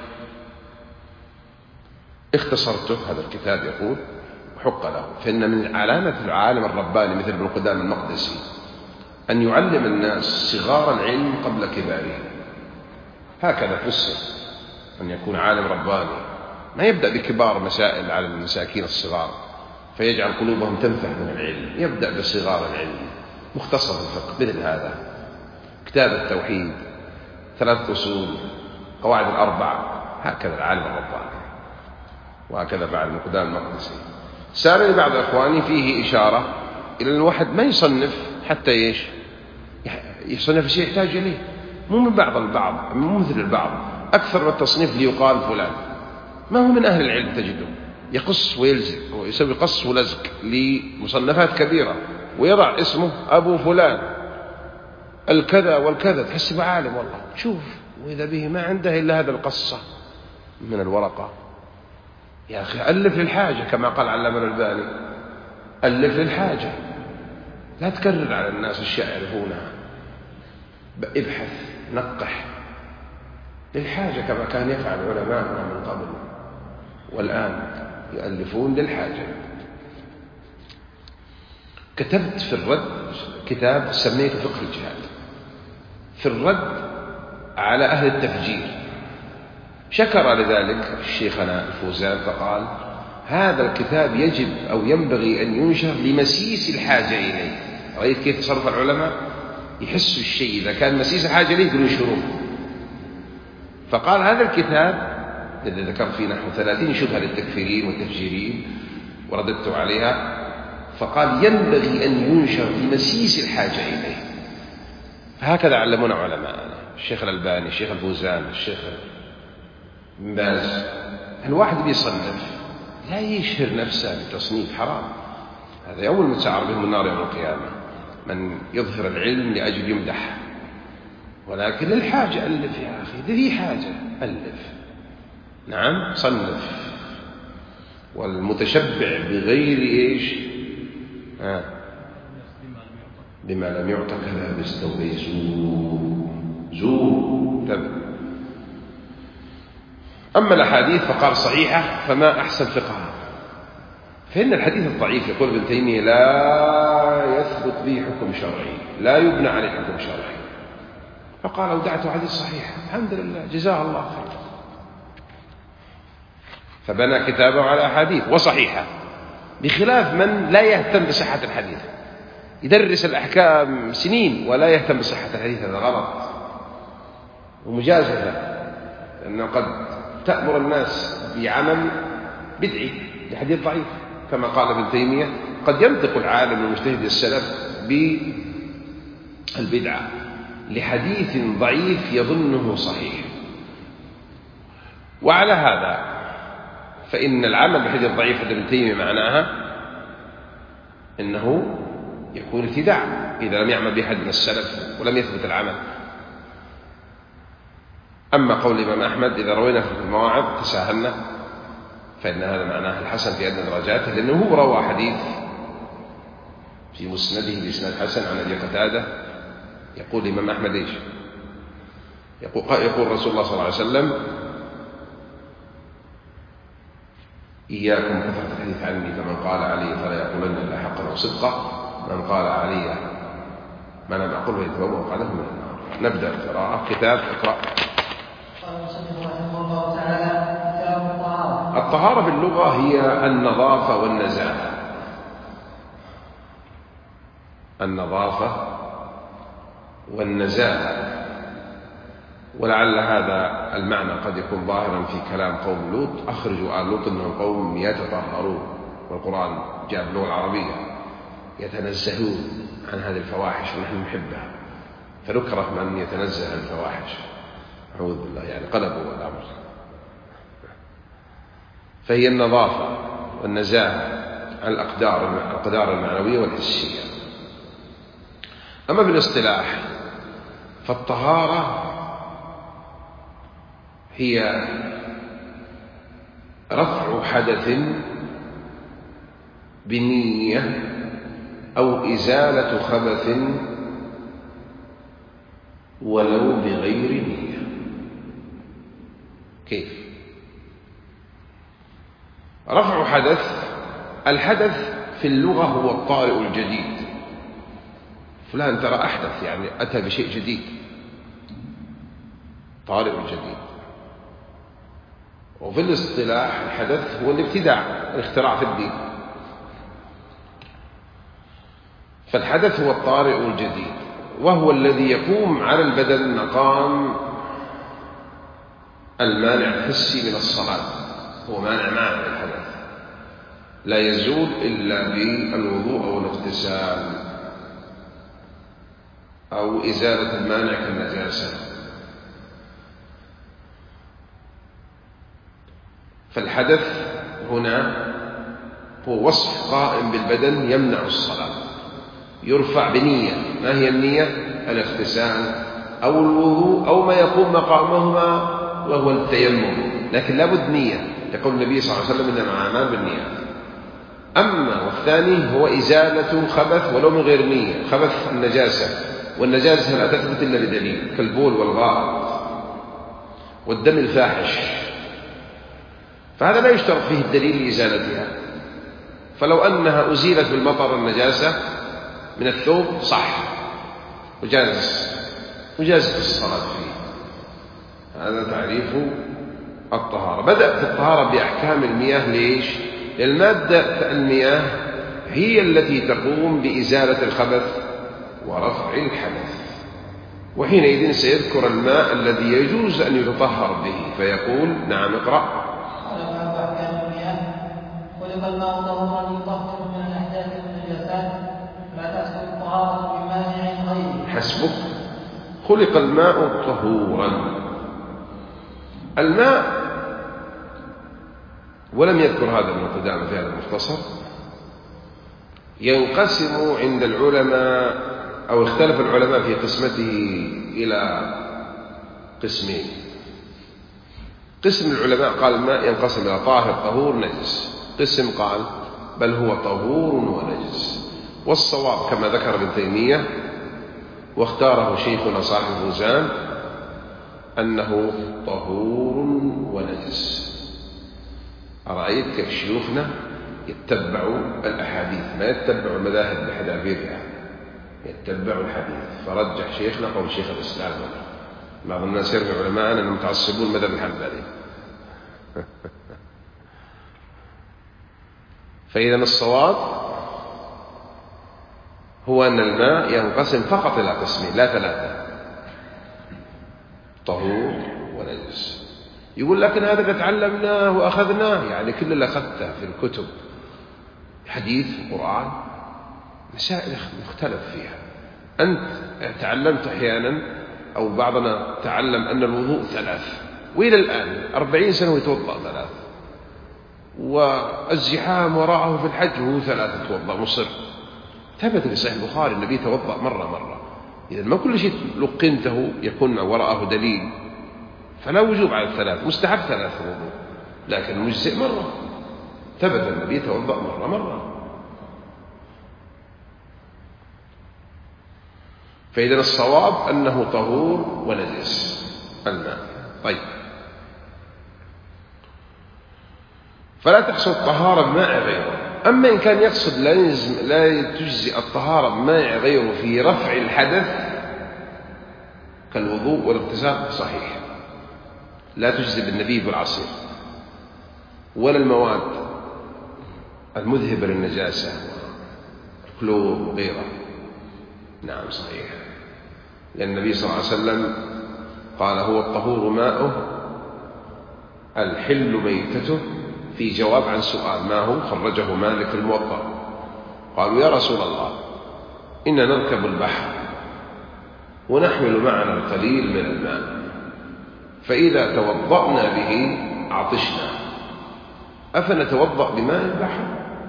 اختصرته هذا الكتاب. يقول: وحق له، فإن من علامة العالم الرباني مثل ابن قدامة المقدسي أن يعلم الناس صغار العلم قبل كباره. هكذا فسر أن يكون عالم رباني، ما يبدأ بكبار مسائل على المساكين الصغار فيجعل قلوبهم تنفح من العلم، يبدأ بصغار العلم. مختصر الفقه مثل هذا، كتاب التوحيد، 3 أصول، قواعد الأربع. هكذا العالم الرباني، وهكذا فعل ابن قدامة المقدسي. سألني بعض إخواني فيه إشارة إلى أن الواحد ما يصنف حتى يصنف شيء يحتاج إليه، مو من بعض البعض، مو مثل البعض أكثر من التصنيف ليقال فلان، ما هو من أهل العلم تجده يقص ويلزق ويسوي قص ولزق لمصنفات كبيرة ويضع اسمه أبو فلان الكذا والكذا، تحسب عالم والله. شوف، وإذا به ما عنده إلا هذا القصة من الورقة. يا أخي ألف للحاجة كما قال علامة الألباني، ألف للحاجة، لا تكرر على الناس أشياء يعرفونها. ابحث، نقح للحاجة كما كان يفعل علماءنا من قبل، والآن يؤلفون للحاجة. كتبت في الرد كتاب سميته فقه الجهاد، في الرد على أهل التفجير. شكر لذلك شيخنا الفوزان فقال: هذا الكتاب يجب أو ينبغي أن ينشر لمسيس الحاجة إليه. رأيت كيف تصرف العلماء؟ يحسوا الشيء إذا كان مسيس الحاجة إليه يقولوا ينشروه. فقال: هذا الكتاب الذي ذكرت فيه نحو 30 شبهة للتكفيرين والتفجيرين ورددت عليها، فقال: ينبغي أن ينشر لمسيس الحاجة إليه. فهكذا علمونا علماءنا، الشيخ الألباني، الشيخ الفوزان، الشيخ بن باز. الواحد بيصنف لا يشهر نفسه بتصنيف، حرام. هذا أول متسعر بهم النار يوم القيامة، من يظهر العلم لأجل يمدح، ولكن للحاجة ألف يا أخي، ذي حاجة ألف. نعم، صنف. والمتشبع بغير إيش بما لم يعطى كذا بستوبي زور تبع. أما الأحاديث فقال صحيحة، فما أحسن فقهها. فإن الحديث الضعيف يقول ابن تيمية لا يثبت به حكم شرعي، لا يبنى عليه حكم شرعي. فقال: أودعته حديث صحيح، الحمد لله، جزاه الله خير. فبنى كتابه على أحاديث وصحيحة، بخلاف من لا يهتم بصحة الحديث، يدرس الأحكام سنين ولا يهتم بصحة الحديث. هذا غلط. ومجازفة، لأنه قد تأمر الناس بعمل بدعي لحديث ضعيف، كما قال ابن تيمية: قد ينطق العالم المجتهد السلف بالبدعة لحديث ضعيف يظنه صحيح. وعلى هذا فإن العمل بحديث ضعيف عند ابن تيمية معناها إنه يكون ابتداع إذا لم يعمل بأحد من السلف ولم يثبت العمل. أما قول الإمام أحمد: إذا روينا في المواعظ تساهلنا، فإن هذا معناه الحسن في أدنى درجاته، لأنه هو روى حديث في مسنده بإسناد حسن عن أبي قتادة. يقول الإمام أحمد إيش؟ يقول رسول الله صلى الله عليه وسلم: إياكم كثرة الحديث عني، فمن قال علي فلا يقولن إلا حقا أو صدقا، من قال علي ما لم أقله يتبوأ مقعده من النار. نبدأ القراءة. كتاب اقرأ. قال المصنف رحمه الله تعالى: كتاب الطهارة. الطهارة باللغة هي النظافة والنزاهة. النظافة والنزاهة، ولعل هذا المعنى قد يكون ظاهرا في كلام قوم لوط: أخرجوا آل لوط إنهم قوم يتطهرون، والقرآن جاء باللغة العربية يتنزهون عن هذه الفواحش ونحن نحبها، فنكره من يتنزه عن الفواحش، أعوذ بالله، يعني قلبوا الأمر. فهي النظافة والنزاهة عن الأقدار المعنوية والحسية. أما بالاصطلاح فالطهارة هي رفع حدث بنية أو إزالة خبث ولو بغير نية. كيف؟ رفع حدث، الحدث في اللغة هو الطارئ الجديد. فلان ترى أحدث، يعني أتى بشيء جديد، طارئ الجديد. وفي الاصطلاح الحدث هو الابتداع، الاختراع في الدين. فالحدث هو الطارئ الجديد، وهو الذي يقوم على البدن مقام المانع الحسي من الصلاة. هو مانع معنوي الحدث، لا يزول إلا بالوضوء أو الاغتسال أو إزالة المانع كالنجاسة. فالحدث هنا هو وصف قائم بالبدن يمنع الصلاة، يرفع بنية. ما هي النية؟ الاغتسال أو الوضوء أو ما يقوم مقامهما وهو التيمم، لكن لابد نية، يقول النبي صلى الله عليه وسلم: إنما الأعمال بالنيات. أما والثاني هو إزالة خبث ولو من غير نية، خبث النجاسة، والنجاسة لا تثبت إلا بدليل، كالبول والغائط والدم الفاحش، فهذا لا يشترط فيه الدليل لإزالتها. فلو أنها أزيلت بالمطر النجاسة من الثوب صح، وجاز الصلاة فيه. هذا تعريف الطهارة. بدأت الطهارة بأحكام المياه. ليش؟ لأن مادة المياه هي التي تقوم بإزالة الخبث ورفع الحدث. وحينئذ سيذكر الماء الذي يجوز أن يتطهر به، فيقول: نعم اقرأ. خلق الماء طهورا يطهر من الأحداث والنجاسات، لا تحصل الطهارة بمانع غيره. حسبك. خلق الماء طهورا. الماء، ولم يذكر هذا ابن قدامة في هذا المختصر، ينقسم عند العلماء، أو اختلف العلماء في قسمته إلى قسمين. قسم العلماء قال الماء ينقسم إلى طاهر طهور نجس، قسم قال بل هو طهور ونجس. والصواب كما ذكر ابن تيمية واختاره شيخنا صاحب الفوزان أنه طهور ونجس. أرأيت كيف شيوخنا يتبعوا الأحاديث، ما يتبعوا المذاهب بحذافيرها، يتبعوا الحديث. فرجح شيخنا قول شيخ الإسلام. بعض الناس يرمي علماءنا أنهم متعصبون مذهب الحنبلي. فإذا الصواب هو أن الماء ينقسم فقط إلى قسمين لا ثلاثة. طهور ونجس. يقول لكن هذا اللي تعلمناه وأخذناه، يعني كل اللي أخذته في الكتب حديث وقرآن مسائل مختلف فيها. أنت تعلمت أحيانا أو بعضنا تعلم أن الوضوء 3، وإلى الآن 40 سنة ويتوضأ 3، والزحام وراءه في الحج وهو 3 يتوضأ مصر. ثبت في صحيح البخاري النبي توضأ مرة. إذا ما كل شيء لقنته يكون وراءه دليل، فلا وجوب على 3، مستحب 3 وضوء، لكن مجزئ مرة. ثبت النبي توضأ مرة. فإذا الصواب أنه طهور ونجس الماء. طيب، فلا تحصل الطهارة بماء غيره. أما إن كان يقصد لا تجزئ الطهارة بماء غيره في رفع الحدث كالوضوء والاغتسال صحيح، لا تجزئ بالنبيذ والعصير ولا المواد المذهبة للنجاسة الكلور وغيره. نعم صحيح، لأن النبي صلى الله عليه وسلم قال هو الطهور ماؤه الحل ميتته، في جواب عن سؤال ما هو خرجه مالك الموطأ. قالوا يا رسول الله إننا نركب البحر ونحمل معنا القليل من الماء، فإذا توضأنا به عطشنا، أفنتوضأ بماء البحر؟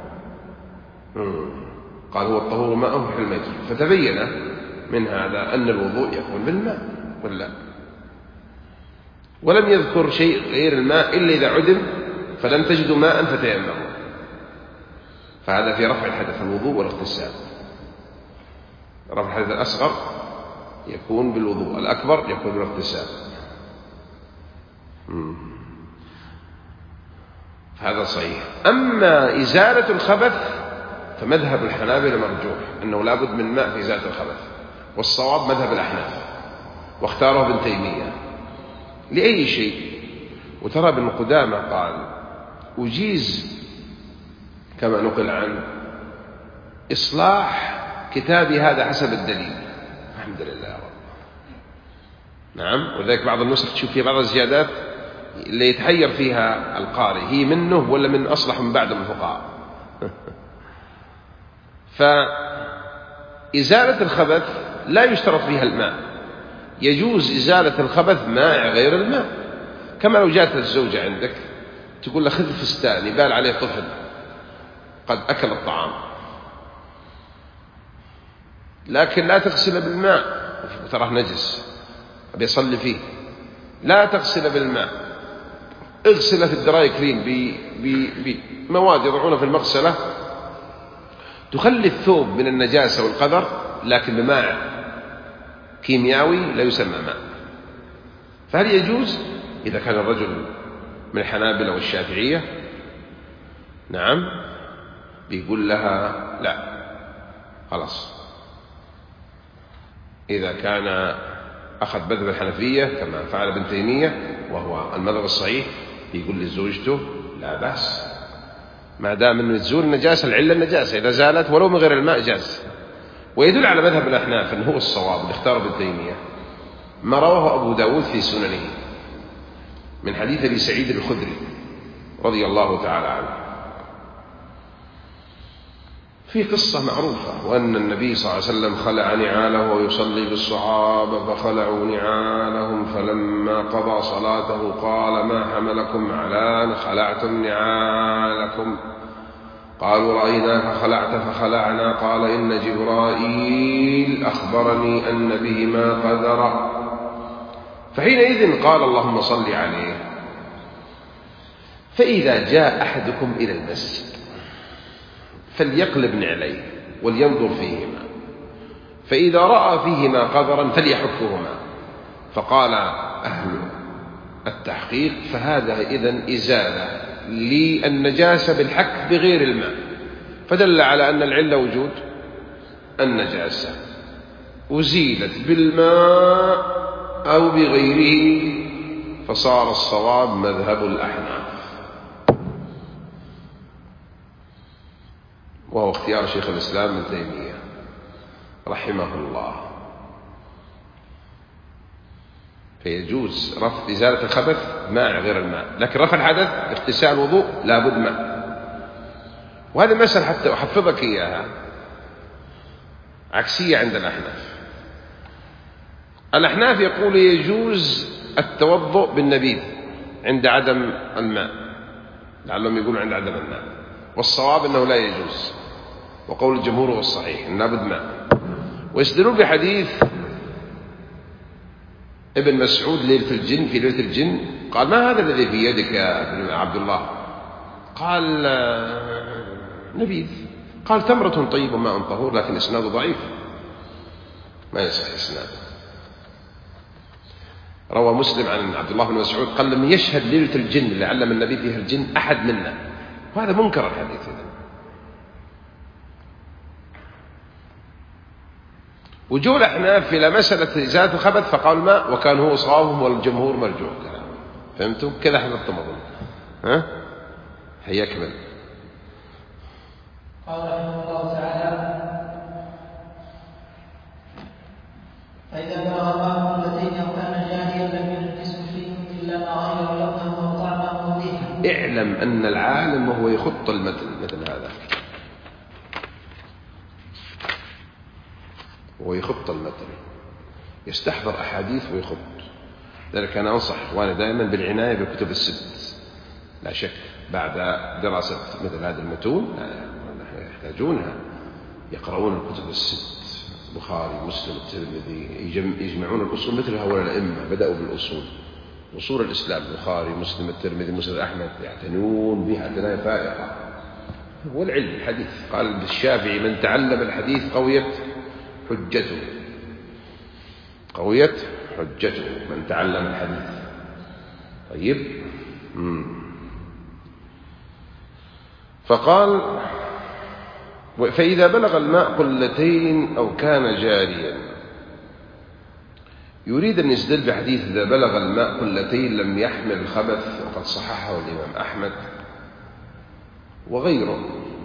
قال هو الطهور ماءه الحل ميتته. فتبين من هذا أن الوضوء يكون بالماء ولا، ولم يذكر شيء غير الماء إلا إذا عدم فلم تجدوا ماء فتيمموا. فهذا في رفع الحدث الوضوء والاغتسال. رفع الحدث الأصغر يكون بالوضوء، الأكبر يكون بالاغتسال. هذا صحيح. أما إزالة الخبث فمذهب الحنابلة مرجوح أنه لا بد من ماء في إزالة الخبث، والصواب مذهب الأحناف، واختاره ابن تيمية لأي شيء. وترى ابن قدامة قال أجيز كما نقل عنه إصلاح كتابي هذا حسب الدليل. الحمد لله يا رب. نعم، وذلك بعض النسخ تشوف فيها بعض الزيادات اللي يتحير فيها القارئ هي منه ولا من أصلح من بعد من الفقهاء. فإزالة الخبث لا يشترط فيها الماء، يجوز إزالة الخبث ماء غير الماء. كما لو جاءت الزوجة عندك تقول له خذ فستان يبال عليه طفل قد أكل الطعام، لكن لا تغسل بالماء وتراه نجس بيصلي فيه، لا تغسل بالماء، اغسله في الدراي كريم بمواد يضعونها في المغسلة تخلي الثوب من النجاسة والقذر، لكن بماء كيميائي لا يسمى ماء. فهل يجوز إذا كان الرجل من الحنابلة والشافعية؟ نعم، بيقول لها لا خلاص. إذا كان أخذ مذهب الحنفية كما فعل ابن تيمية وهو المذهب الصحيح، يقول لزوجته لا بأس ما دام أنه تزول النجاسة، العلة النجاسة إذا زالت ولو من غير الماء جاز. ويدل على مذهب الأحناف أنه هو الصواب اللي اختاره ابن تيمية ما رواه أبو داود في سننه من حديث أبي سعيد الخدري رضي الله تعالى عنه في قصة معروفة، وأن النبي صلى الله عليه وسلم خلع نعاله ويصلي بالصحابة فخلعوا نعالهم، فلما قضى صلاته قال ما حملكم على أن خلعتم نعالكم؟ قالوا رأيناك خلعت فخلعنا. قال إن جبرائيل أخبرني أن بهما قدر. فحينئذ قال اللهم صل عليه. فإذا جاء أحدكم إلى المسجد فليقلب نعليه ولينظر فيهما، فإذا رأى فيهما قذرا فليحكهما. فقال أهل التحقيق فهذا إذن إزالة للنجاسة بالحك بغير الماء، فدل على أن العلة وجود النجاسة أزيلت بالماء أو بغيره، فصار الصواب مذهب الأحناف، وهو اختيار شيخ الإسلام ابن تيمية رحمه الله. فيجوز رفع إزالة الخبث مانع غير الماء، لكن رفع الحدث اغتسال الوضوء لابد ماء. وهذه المسألة حتى أحفظك إياها عكسية عند الأحناف. الأحناف يقول يجوز التوضؤ بالنبيذ عند عدم الماء، لعلهم يقولون عند عدم الماء، والصواب أنه لا يجوز، وقول الجمهور هو الصحيح أن لابد ماء. ويستدلون بحديث ابن مسعود ليلة الجن، في ليلة الجن قال ما هذا الذي في يدك يا ابن عبد الله؟ قال نبيذ. قال تمرة طيب وماء طهور، لكن إسناده ضعيف ما يصح إسناده. روى مسلم عن عبد الله بن مسعود قال لم يشهد ليلة الجن اللي علم النبي فيها الجن أحد منا، وهذا منكر الحديث هذا. وجوه الأحناف إلى مسألة إزالة الخبث فقالوا الماء، وكان هو صوابهم والجمهور مرجوح كلامهم. فهمتم كذا حفظتم أظن؟ ها هيكمل. قال رحمه الله تعالى: فإذا بلغ الماء قلتين أو كان جاريا لم ينجسه شيء إلا ما غير لونه وطعمه وريحه. اعلم أن العالم وهو يخط المتن مثل هذا، ويخط المتن، يستحضر أحاديث ويخط. لذلك أنا أنصح إخواني دائما بالعناية بالكتب الست، لا شك بعد دراسة مثل هذه المتون يحتاجونها، يقرؤون الكتب الست، البخاري مسلم الترمذي، يجمعون الأصول مثل هؤلاء الأئمة بدأوا بالأصول، أصول الإسلام البخاري مسلم الترمذي مسلم أحمد، يعتنون بها عناية فائقة. والعلم الحديث قال الشافعي من تعلم الحديث قويت حجته، قويت حجته من تعلم الحديث. طيب فقال فإذا بلغ الماء قلتين أو كان جاريا، يريد أن يستدل بحديث إذا بلغ الماء قلتين لم يحمل الخبث، وقد صححه الإمام أحمد وغيره.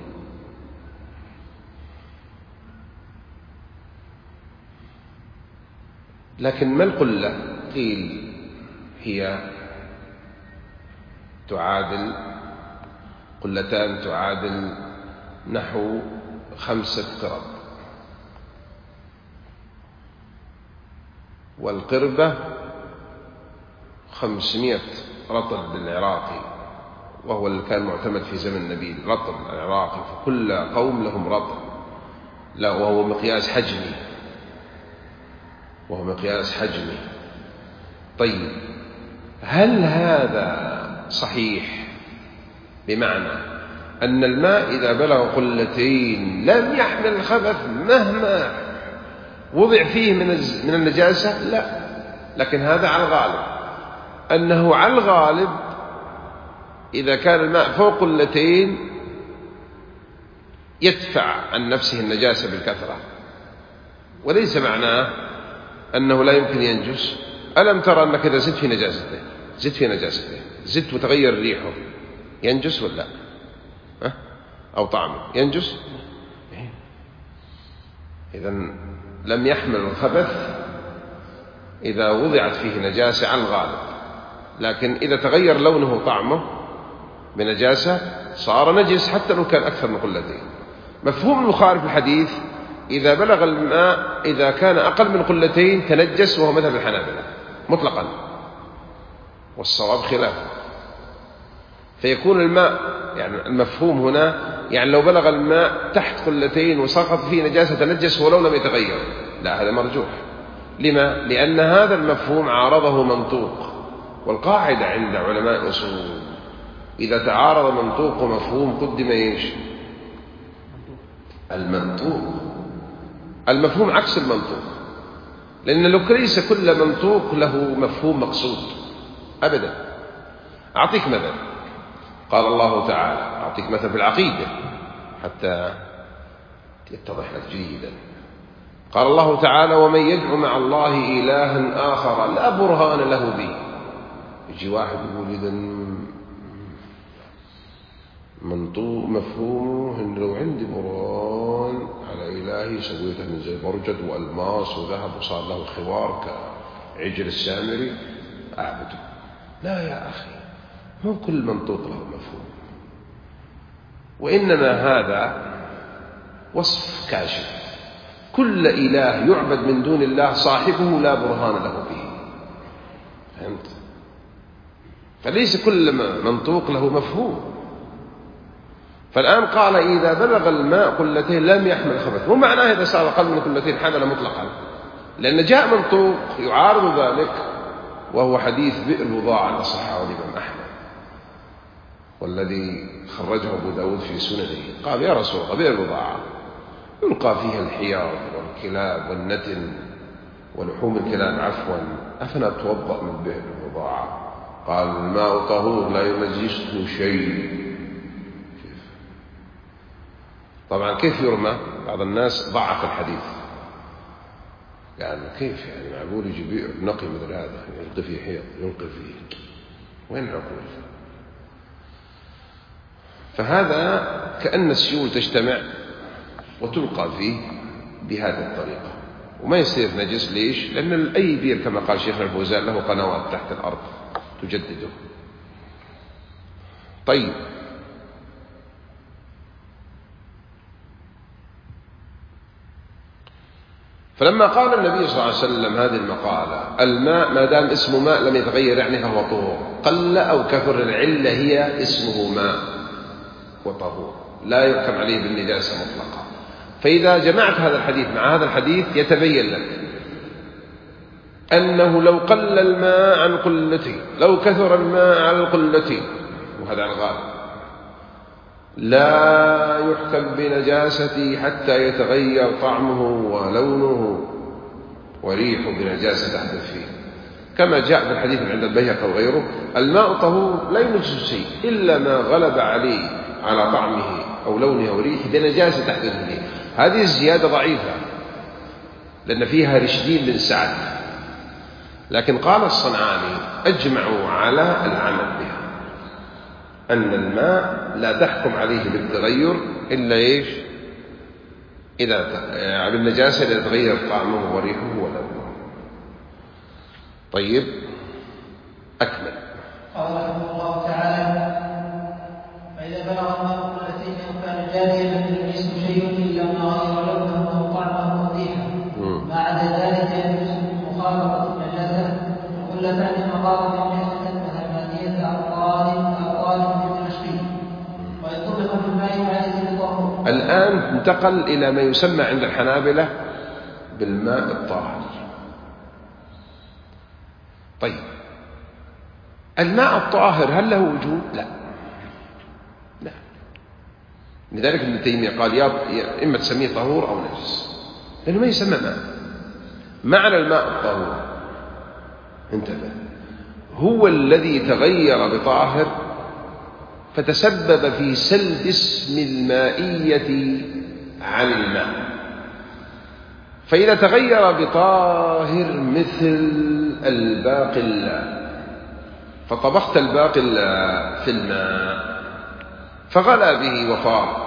لكن ما القلة؟ قيل هي تعادل، قلتان تعادل نحو 5 قرب، والقربة 500 رطل للعراقي، وهو اللي كان معتمد في زمن النبي، رطل العراقي، فكل قوم لهم رطل، لا وهو مقياس حجمي، وهو مقياس حجمي. طيب هل هذا صحيح؟ بمعنى أن الماء إذا بلغ قلتين لم يحمل الخبث مهما وضع فيه من النجاسة؟ لا، لكن هذا على الغالب، أنه على الغالب إذا كان الماء فوق قلتين يدفع عن نفسه النجاسة بالكثرة، وليس معناه أنه لا يمكن ينجس. ألم ترى أنك إذا زدت في نجاسته زدت وتغير ريحه ينجس ولا لا؟ أو طعمه ينجس؟ إذن لم يحمل الخبث إذا وضعت فيه نجاسة على الغالب، لكن إذا تغير لونه وطعمه بنجاسة صار نجس حتى لو كان أكثر من قلتين. مفهوم المخالف الحديث إذا بلغ الماء إذا كان أقل من قلتين تنجس، وهو مذهب الحنابلة مطلقا، والصواب خلافه. فيكون الماء يعني المفهوم هنا يعني لو بلغ الماء تحت قلتين وسقط فيه نجاسة تنجس ولو لم يتغير، لا هذا مرجوح. لما؟ لأن هذا المفهوم عارضه منطوق، والقاعدة عند علماء الأصول إذا تعارض منطوق ومفهوم قدم إيش؟ المنطوق. المفهوم عكس المنطوق، لأن لو ليس كل منطوق له مفهوم مقصود أبدا. أعطيك مثل، قال الله تعالى، أعطيك مثل في العقيدة حتى يتضح لك جيدا. قال الله تعالى ومن يدعو مع الله إلها آخر لا برهان له به. يجي واحد يقول إذا منطوق مفهومه إن لو عندي برهان على إلهي سويته من زي برجد وألماس وذهب وصار له خوار كعجل السامري أعبده. لا يا أخي، مو كل منطوق له مفهوم، وإنما هذا وصف كاشف. كل إله يعبد من دون الله صاحبه لا برهان له به. فهمت؟ فليس كل منطوق له مفهوم. فالآن قال إذا بلغ الماء قلتين لم يحمل خبث، مو معناه إذا صار أقل من قلتين حمل مطلقا، لأن جاء منطوق يعارض ذلك، وهو حديث بئر بضاعة الصحابة الإمام أحمد، والذي خرجه أبو داود في سننه. قال يا رسول الله بئر بضاعة يلقى فيها الحياض والكلاب والنتن ولحوم الكلاب عفوا، أفنتوضأ من بئر بضاعة؟ قال الماء طهور لا ينجسه شيء. طبعا كيف يرمى؟ بعض الناس ضعف الحديث، يعني كيف يعني معقول يجي بئر نقي مثل هذا يلقي فيه حيض يلقي فيه؟ وين العقول؟ فهذا كأن السيول تجتمع وتلقى فيه بهذه الطريقة وما يصير نجس. ليش؟ لأن أي بئر كما قال شيخنا الفوزان له قنوات تحت الأرض تجدده. طيب، فلما قال النبي صلى الله عليه وسلم هذه المقالة الماء ما دام اسمه ماء لم يتغير يعني فهو طهور، قل أو كثر العلة هي اسمه ماء وطهور، لا يحكم عليه بالنجاسة مطلقا. فإذا جمعت هذا الحديث مع هذا الحديث يتبين لك أنه لو قل الماء عن قلته لو كثر الماء عن قلته، وهذا الغالب، لا يحكم بنجاسته حتى يتغير طعمه ولونه وريحه بنجاسة تحدث فيه، كما جاء في الحديث عند البيهقي وغيره الماء طهور لا ينجس شيء إلا ما غلب عليه على طعمه أو لونه وريحه بنجاسة تحدث فيه. هذه الزيادة ضعيفة لأن فيها رشدين بن سعد، لكن قال الصنعاني أجمعوا على العمل بها، أن الماء لا تحكم عليه بالتغير إلا إيش؟ إذا بالنجاسة إذا تغير طعمه وريحه ولونه. طيب أكمل. قال رحمه الله تعالى: فإذا بلغ الماء قلتين وكان جاريا لم ينجسه شيء إلا ما غير لونه أو طعمه أو ريحه، ما عدا ذلك يجوز مخالطة النجاسة وقلتان مقاطع نجاسة وثمانية أبطال في المشقي، وإن طبق في الماء فهذه بطهور. الآن انتقل إلى ما يسمى عند الحنابلة بالماء الطاهر. طيب، الماء الطاهر هل له وجود؟ لا. لذلك ابن تيمية قال يا إما تسميه طهور أو نجس، لأنه ما يسمى ماء. معنى الماء الطهور انتبه هو الذي تغير بطاهر فتسبب في سلب اسم المائية عن الماء. فإذا تغير بطاهر مثل الباقلة فطبخت الباقلة في الماء فغلى به وفار،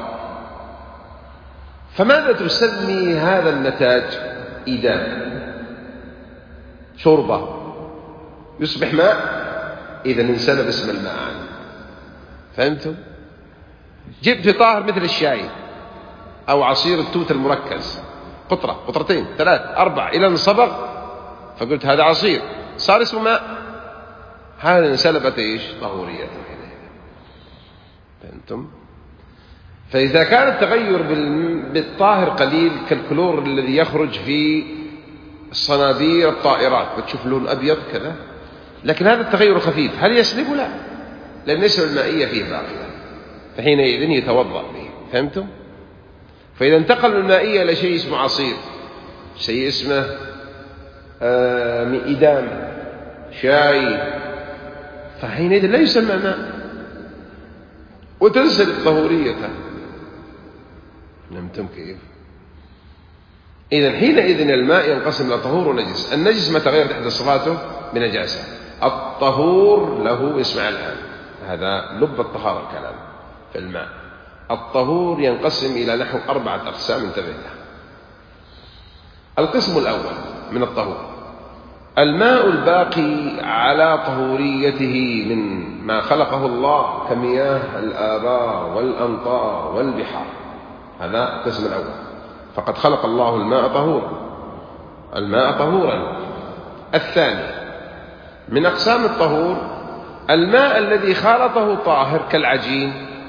فماذا تسمي هذا النتاج؟ إدام، شوربة، يصبح ماء، إذا انسلب اسم الماء عنه. فهمتم؟ جبت طاهر مثل الشاي أو عصير التوت المركز، قطرة قطرتين 3 4 إلى انصبغ، فقلت هذا عصير، صار اسمه ماء، هذا انسلبت إيش؟ طهوريته. فهمتم؟ فإذا كان التغير بالطاهر قليل كالكلور الذي يخرج في الصنابير الطائرات بتشوف لون أبيض كذا، لكن هذا التغير خفيف، هل يسلب؟ لا، لأن نسبة المائية فيه باقية، فحينئذ يتوضأ به. فهمتم؟ فإذا انتقل من المائية إلى شيء اسمه عصير، شيء اسمه إدام، شاي، فحينئذ لا يسمى ماء وتنسلب طهوريته. فهمتم كيف؟ إذن حينئذ الماء ينقسم إلى طهور ونجس. النجس ما تغير تحت صفاته بنجاسة، الطهور له اسمع الآن، هذا لب الطهارة الكلام في الماء. الطهور ينقسم إلى نحو 4 أقسام، انتبه له. القسم الأول من الطهور الماء الباقي على طهوريته من ما خلقه الله كمياه الآبار والأمطار والبحار، هذا القسم الأول. فقد خلق الله الماء طهورا. الثاني من أقسام الطهور الماء الذي خالطه طاهر كالعجين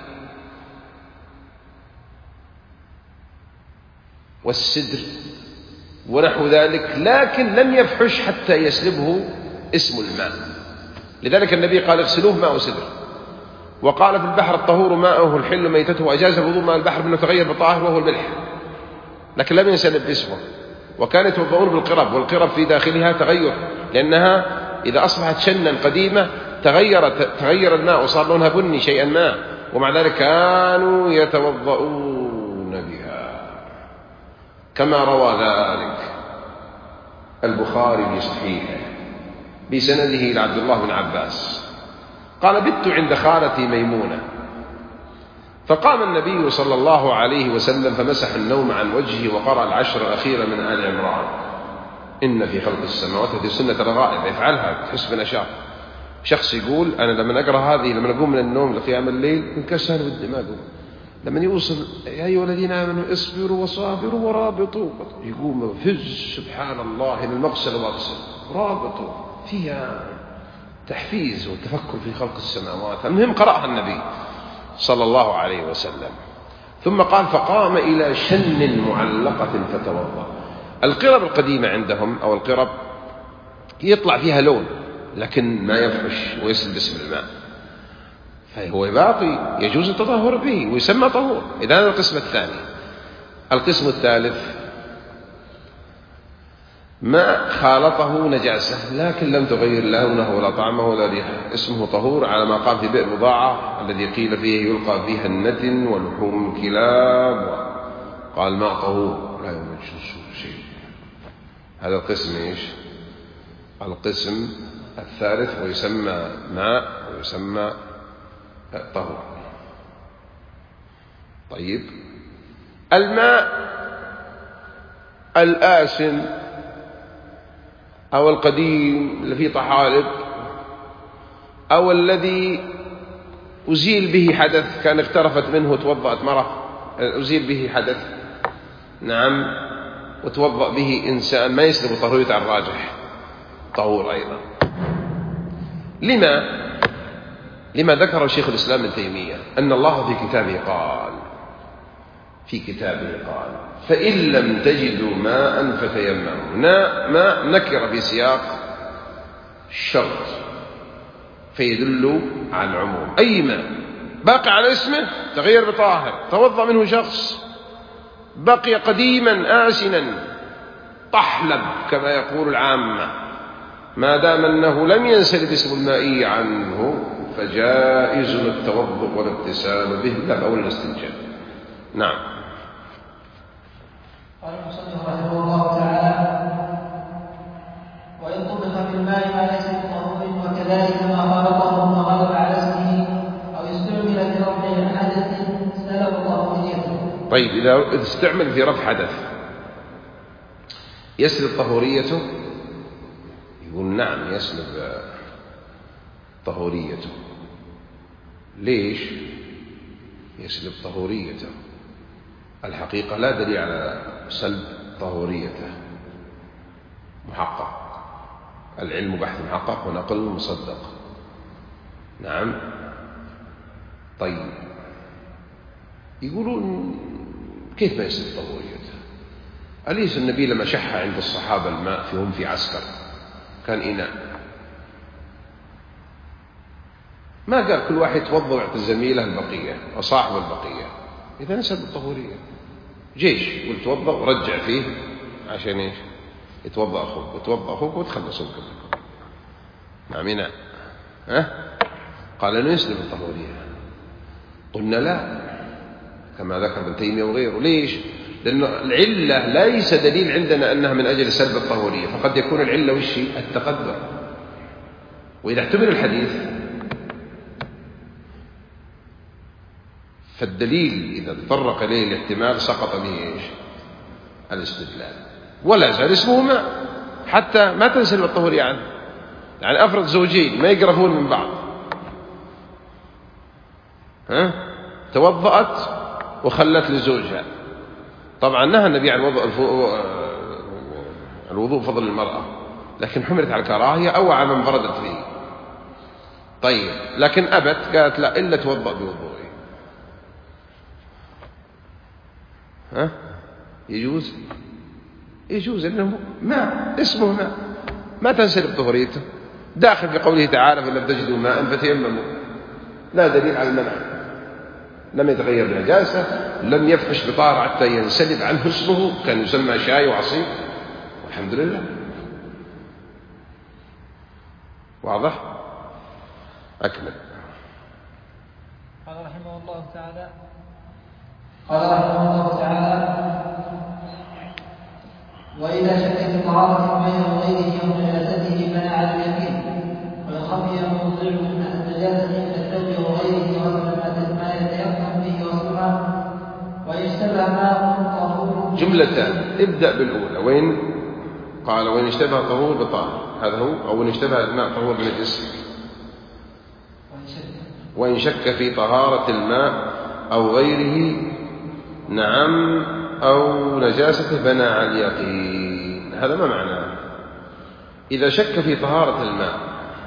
والسدر ونحو ذلك، لكن لم يفحش حتى يسلبه اسم الماء. لذلك النبي قال اغسلوه ماء سدر. وقال في البحر الطهور ماءه الحل ميتته، وأجاز الوضوء ماء البحر بأنه تغير بطاهر وهو الملح، لكن لم ينسلب اسمه. وكانوا يتوضؤون بالقرب، والقرب في داخلها تغير، لأنها إذا أصبحت شنا قديمة تغير الماء وصار لونها بني شيئا ما، ومع ذلك كانوا يتوضؤون بها، كما روى ذلك البخاري في صحيحه بسنده إلى عبد الله بن عباس قال: بت عند خالتي ميمونة، فقام النبي صلى الله عليه وسلم فمسح النوم عن وجهه وقرأ العشر الأخيرة من آل عمران: إن في خلق السماوات، هذه سنة الرغائب يفعلها تحس بنشاط. شخص يقول: أنا لما أقرأ هذه لما أقوم من النوم لقيام الليل انكسر بالدماغ، لما يوصل يا أيها الذين آمنوا اصبروا وصابروا ورابطوا، يقوم فز سبحان الله إلى المغسل واغسل رابطوا، فيها تحفيز والتفكر في خلق السماوات. المهم قرأها النبي صلى الله عليه وسلم، ثم قال: فقام إلى شن معلقة فتوضأ. القرب القديمة عندهم أو القرب يطلع فيها لون لكن ما يفحش ويسلب اسم الماء، فهو باقي يجوز التطهر به ويسمى طهور. إذا هذا القسم الثاني. القسم الثالث ما خالطه نجاسة لكن لم تغير لونه ولا طعمه ولا ريحه، اسمه طهور، على ما قال في بئر بضاعة الذي قيل فيه يلقى فيها النتن ولحوم الكلاب، قال ماء طهور لا ينجس شيء. هذا القسم إيش؟ القسم الثالث، ويسمى ماء ويسمى طهور. طيب، الماء الآسن أو القديم اللي فيه طحالب أو الذي أزيل به حدث، كان اغترفت منه وتوضأت مرة، أزيل به حدث، نعم، وتوضأ به إنسان، ما يسلب طهورية على الراجح، طهور أيضا. لما ذكر شيخ الإسلام ابن تيمية أن الله في كتابه قال: فإن لم تجدوا ماء فتيمموا. ماء نكر في سياق الشرط فيدل على العموم، أي ماء باقي على اسمه تغير بطاهر توضأ منه شخص، بقي قديما آسنا طحلب كما يقول العامة، ما دام أنه لم ينسلب اسم الماء عنه فجائز التوضؤ والاغتسال به لا أو الاستنجاء. نعم. قال المصنف رحمه الله تعالى: وإن طبخ في الماء ما ليس بطهور، وكذلك ما خالطه ثم غلب على اسمه أو استعمل في رفع حدث سلب طهوريته. طيب، إذا استعمل في رفع حدث يسلب طهوريته؟ يقول نعم يسلب طهوريته. ليش يسلب طهوريته؟ الحقيقة لا دليل على سلب طهوريته محقق، العلم بحث محقق ونقل مصدق. نعم. طيب، يقولون كيف ما يسلب طهوريته؟ أليس النبي لما شح عند الصحابة الماء هم في عسكر كان إناء، ما قال كل واحد يتوضأ ويعطي زميله البقية وصاحب البقية؟ إذا نسب الطهورية. جيش يتوضأ ورجع فيه عشان إيش؟ يتوضأ أخوك وتخلصون كلكم. نعم. قال أنه يسلب الطهورية. قلنا لا، كما ذكر ابن تيمية وغيره. ليش؟ لأن العلة ليس دليل عندنا أنها من أجل سلب الطهورية، فقد يكون العلة والشيء التقدر. وإذا احتمل الحديث فالدليل إذا تطرق إليه الاحتمال سقط به إيش؟ الاستدلال، ولا زال اسمه ماء. حتى ما تنسلب الطهور يعني أفرض زوجين ما يقرفون من بعض، توضأت وخلت لزوجها. طبعا نهى النبي عن الوضوء فضل المرأة، لكن حملت على الكراهية أو على من بردت فيه. طيب لكن أبت، قالت لا إلا توضأ بوضوئي. يجوز إنه ماء، اسمه ماء، ما تنسلب طهوريته، داخل في قوله تعالى فلم تجدوا ماء فتيمموا. لا دليل على المنع، لم يتغير بنجاسة، لم يفحش بطهارة حتى ينسلب عنه اسمه، كان يسمى شاي وعصير، والحمد لله. واضح؟ أكمل. قال رحمه الله تعالى وإذا شك في طهارة بين غيره أو نجاسته بنى على اليقين، وإن خفي موضع النجاسة من الثوب وغيره غسل ما يتيقن به غسلها، وإن اشتبه ماء طهور. جملتان، ابدأ بالأولى. وين قال وإن اشتبه طهور بطاهر، هذا هو، أو إن اشتبه الماء طهور بنجس. وإن شك في طهارة الماء أو غيره، نعم، أو نجاسته بنى على اليقين. هذا ما معناه؟ إذا شك في طهارة الماء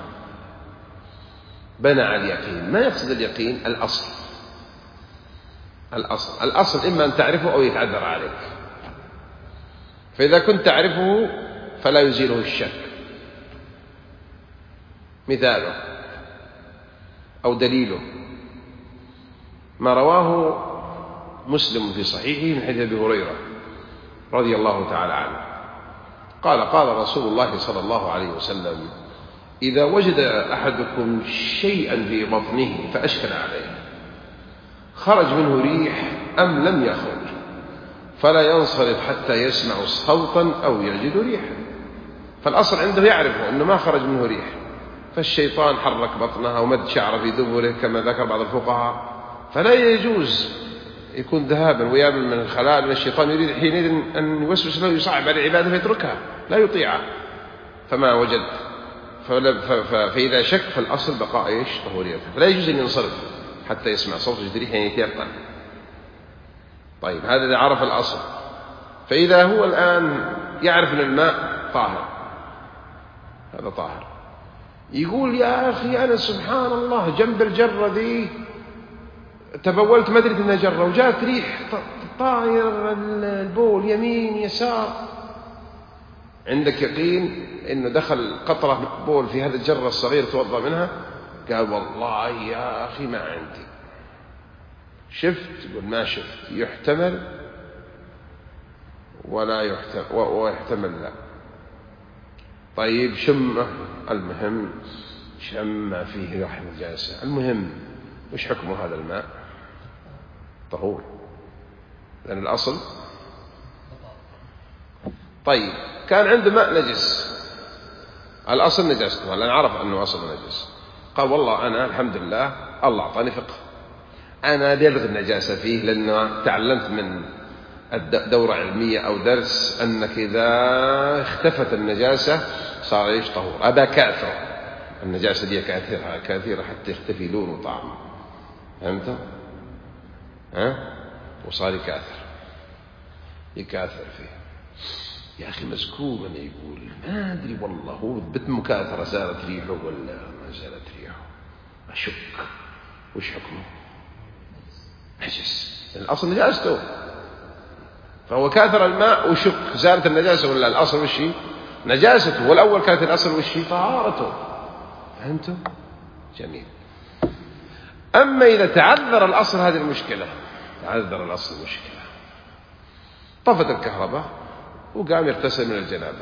بنى على اليقين، ما يقصد اليقين الأصل إما أن تعرفه أو يتعذر عليك. فإذا كنت تعرفه فلا يزيله الشك. مثاله أو دليله ما رواه مسلم في صحيحه من حديث أبي هريرة رضي الله تعالى عنه قال قال رسول الله صلى الله عليه وسلم إذا وجد أحدكم شيئا في بطنه فأشكل عليه خرج منه ريح أم لم يخرج فلا ينصرف حتى يسمع صوتا أو يجد ريحا. فالأصل عنده يعرفه أنه ما خرج منه ريح، فالشيطان حرك بطنها ومد شعره في دبره كما ذكر بعض الفقهاء، فلا يجوز يكون ذهابا ويابا من الخلاء، لأن الشيطان يريد حينئذ أن يوسوس له يصعب على العبادة فيتركها لا يطيعها، فما وجد فإذا شك فالأصل بقاء إيش طهوريته، فلا يجوز أن ينصرف حتى يسمع صوت يجد ريح يعني يتيقن. طيب هذا إذا عرف الأصل. فإذا هو الآن يعرف أن الماء طاهر، هذا طاهر، يقول يا أخي أنا سبحان الله جنب الجرة ذي تبولت ما أدري إنها جرة وجاءت ريح طاير البول يمين يسار، عندك يقين إنه دخل قطرة بول في هذا الجرة الصغير توضأ منها؟ قال والله يا أخي ما عندي. شفت؟ يقول ما شفت، يحتمل ولا يحتمل ويحتمل لا. طيب شمه، المهم شم فيه ريح نجاسة، المهم وش حكمه هذا الماء؟ طهور، لأن الأصل. طيب كان عنده ماء نجس، الأصل نجاسته، لأن عرف أنه أصل نجس، قال والله أنا الحمد لله الله أعطاني فقه، أنا بلغ النجاسة فيه، لأنه تعلمت من دورة علمية أو درس أنك إذا اختفت النجاسة صار إيش طهور. أبا كاثر، النجاسة دي كثيرة حتى يختفي لون وطعم، فهمت؟ وصار يكاثر فيه. يا أخي مسكوب، أنا يقول ما أدري والله هو بت مكاثرة سارت ريحه ولا ما سارت ريحه، أشك وش حكمه؟ نجس، الأصل نجاسته، فهو كاثر الماء وشك زالت النجاسة ولا الأصل وشي نجاسته، والأول كانت الأصل وشي طهارته، فهمتوا؟ جميل. أما إذا تعذر الأصل هذه المشكلة، تعذر الأصل المشكلة، طفت الكهرباء وقام يغتسل من الجنابة،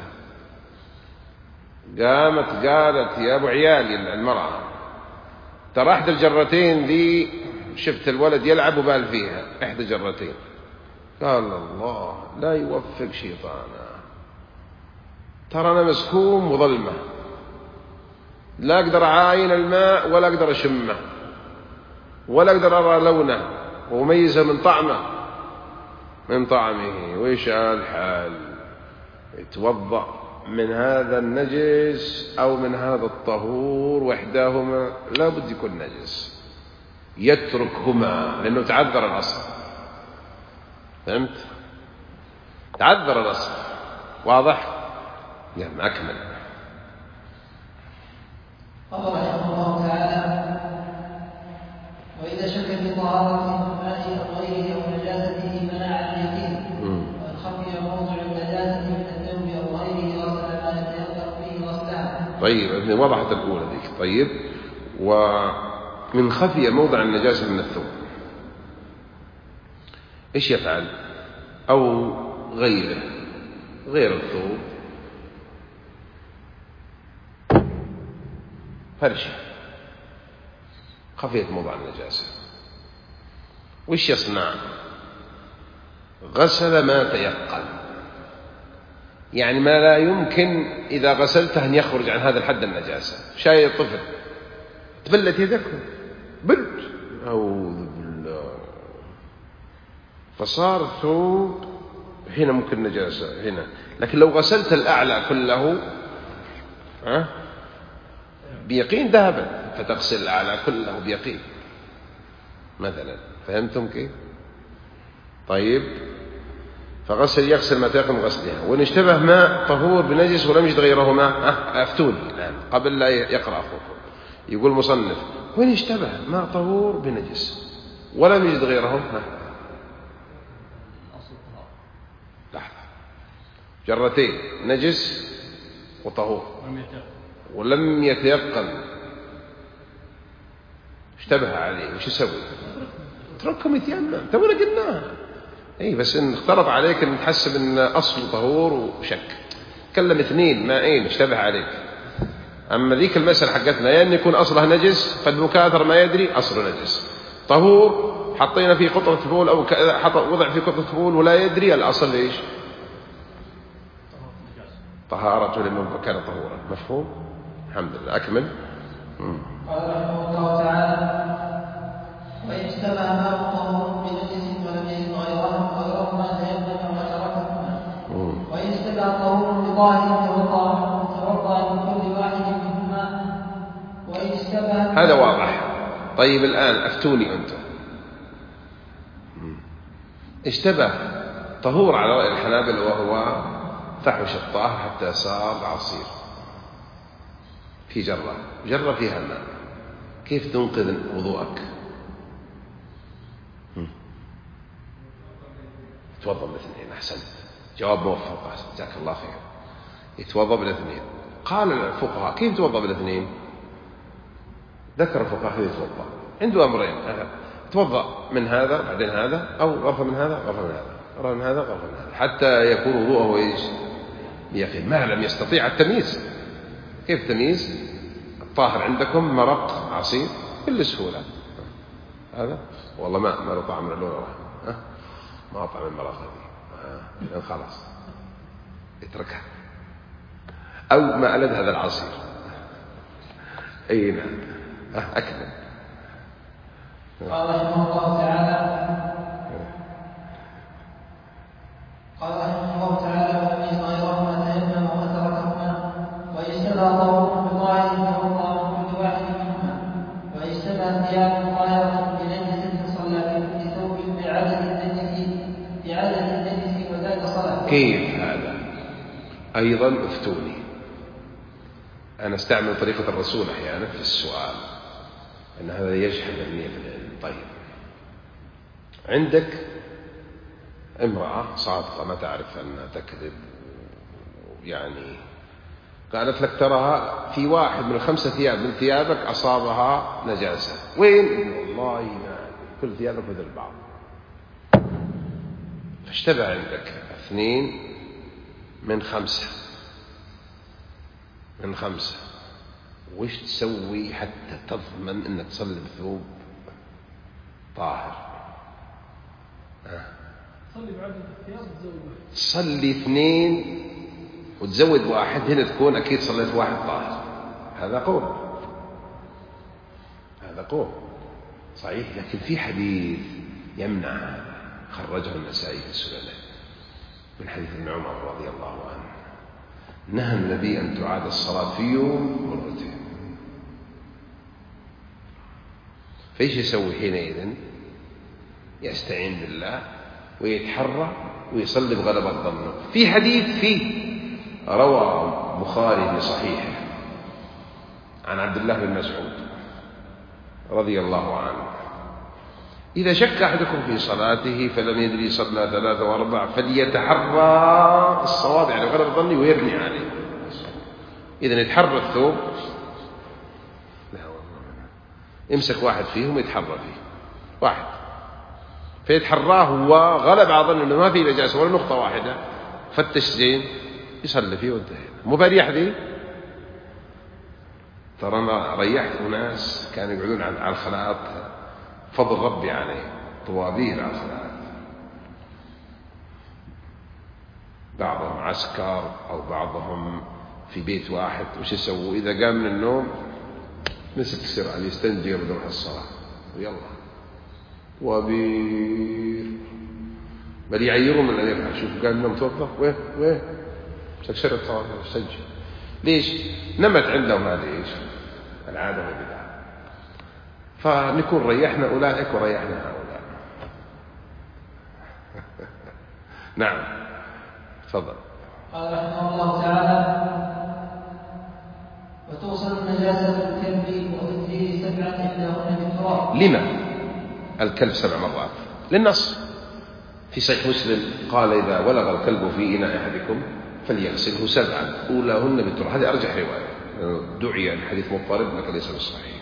قامت قالت يا أبو عيالي المرأة ترى إحدى الجرتين ذي شفت الولد يلعب وبال فيها، إحدى جرتين. قال الله لا يوفق شيطانا، ترى أنا مسكوم وظلمة، لا أقدر أعاين الماء ولا أقدر أشمه ولا أقدر أرى لونه وميزه من طعمه. وإيش الحال؟ يتوضأ من هذا النجس أو من هذا الطهور، وإحداهما لا بد يكون نجس، يتركهما لأنه تعذر الأصل. فهمت؟ تعذر الأصل. واضح؟ يعني أكمل. قال رحمه الله تعالى: وإذا شك في طهارة الماء أو غيره أو نجاسته منع اليقين، وإن خفي موضع النجاسة من الثوب أو غيره غسل ما يتيقن فيه غسلها. طيب، وضحت الأولى ذيك. طيب، ومن خفي موضع النجاسة من الثوب إيش يفعل؟ أو غيره، غير الثوب، فرشة خفيت موضع النجاسة، وش يصنع؟ غسل ما تيقن، يعني ما لا يمكن إذا غسلته أن يخرج عن هذا الحد النجاسة. شاي الطفل تبلت يدك بلت، أعوذ بالله، فصار الثوب هنا ممكن نجاسة هنا، لكن لو غسلت الأعلى كله بيقين ذهبا، فتغسل الأعلى كله بيقين مثلا. فهمتم كيف؟ طيب، يغسل ما تيقن غسلها. وإن اشتبه ماء طهور بنجس ولم يجد غيره ماء، أفتوني الآن قبل لا يقرأ أخوكم. يقول مصنف: وإن اشتبه ماء طهور بنجس ولم يجد غيره، لحظة، جرتين، نجس وطهور، ولم يتيقن، اشتبه عليه، وش يسوي؟ اتركهم يتيمم، تونا قلناها. اي بس ان اختلط عليك ان تحسب ان اصله طهور وشك، كلم اثنين مائين اشتبه عليك. اما ذيك المسألة حقتنا يا ان يكون اصلها نجس فالمكاثر ما يدري اصله نجس، طهور حطينا فيه قطرة فول او وضع فيه قطرة فول ولا يدري الاصل ايش؟ طهارته لانه كان طهورا. مفهوم؟ الحمد لله. أكمل. قال رحمه الله تعالى: وإن اشتبه ماء طهور بنجس ولم يجد غيرهما تيمم وتركهما. وإن اشتبه طهور بطاهر توضأ من كل واحد منهما. وإن اشتبه، هذا واضح. طيب الآن أفتوني أنتم، اشتبه طهور على رأي الحنابلة وهو فحش الطاهر حتى صار عصير، في جرة فيها الماء، كيف تنقذ وضوءك؟ يتوضأ بالاثنين. أحسنت، جواب موفق، جزاك الله خير. يتوضأ بالاثنين. قال الفقهاء: كيف يتوضأ بالاثنين؟ ذكر الفقهاء يتوضأ عنده أمرين: يتوضأ من هذا بعدين هذا، أو غرفة من هذا غرفة من هذا، غرفة من هذا غرفة من هذا، حتى يكون وضوءه ايش؟ بيقين. ما لم يستطيع التمييز. كيف تمييز؟ الطاهر عندكم مرق عصير كل سهولة، هذا والله ما له طعم ولا لون، ما طعم المرق هذه، خلاص اتركها. أو ما ألد هذا العصير. أي نعم. أكمل. قال رحمه الله تعالى: ولم يجد غيرهما تيمم وتركهما. ويشتبه طهور بطاهر توضأ من كل واحد منهما. ويشتبه ثياب طاهرة بنجس صلى في ثوب بعدد النجس وزاد صلاة. كيف هذا؟ أيضا افتوني. أنا استعمل طريقة الرسول أحيانا في السؤال، أن هذا يجحد النية في العلم. طيب، عندك امرأة صادقة ما تعرف أنها تكذب، يعني قالت لك تراها في واحد من 5 ثياب من ثيابك أصابها نجاسة. وين؟ والله ما كل ثيابك مثل بعض. فاشتبه عندك 2 من 5 من 5. وش تسوي حتى تضمن أنك تصلي بثوب طاهر؟ صلي بعدد الثياب وتزود واحد. صلي 2 وتزود 1، هنا تكون أكيد صليت 1 طاهر. هذا قول صحيح، لكن في حديث يمنع، خرجه النسائي في سننه من حديث ابن عمر رضي الله عنه، نهى النبي أن تعاد الصلاة في يوم مرتين. فإيش يسوي حينئذ؟ يستعين بالله ويتحرى ويصلي بغلبة ظنه. في حديث روى البخاري في صحيحه عن عبد الله بن مسعود رضي الله عنه: إذا شك أحدكم في صلاته فلم يدري صلى 3 أو 4 فليتحرى الصواب، يعني غلبة ظنه، ويبني عليه. إذا يتحرى الثوب، يمسك واحد فيهم يتحرى فيه، واحد فيتحراه وغلب على ظنه أنه ما فيه نجاسة ولا نقطة واحدة، فتش زين يصلي فيه وانتهينا. مو بريح ذي. ترى أنا ريحت ناس كانوا يقعدون على الخلاط، فضل ربي عليه، طوابير على الخلاط، بعضهم عسكر أو بعضهم في بيت واحد. وش يسووا؟ إذا قام من النوم مسك السرعة يستنجي ويروح الصلاة ويلا وبير، بل يعيروا من أن يفعل. شوف قام من النوم توظف، وين سكسر الصلاة واستنجي. ليش؟ نمت عندهم هذه إيش العادة والبدعة. فنكون ريحنا أولئك وريحنا هؤلاء. نعم تفضل. قال رحمه الله تعالى: وتوصل النجاسة بالكلب وتدري 7 عندهن بالتراب. لما الكلب 7 مرات؟ للنص في صحيح مسلم قال: إذا ولغ الكلب في إناء أحدكم فليغسله 7 أولاهن بالتراب. هذه أرجح رواية، دعي الحديث مضطرب لكن ليس بالصحيح.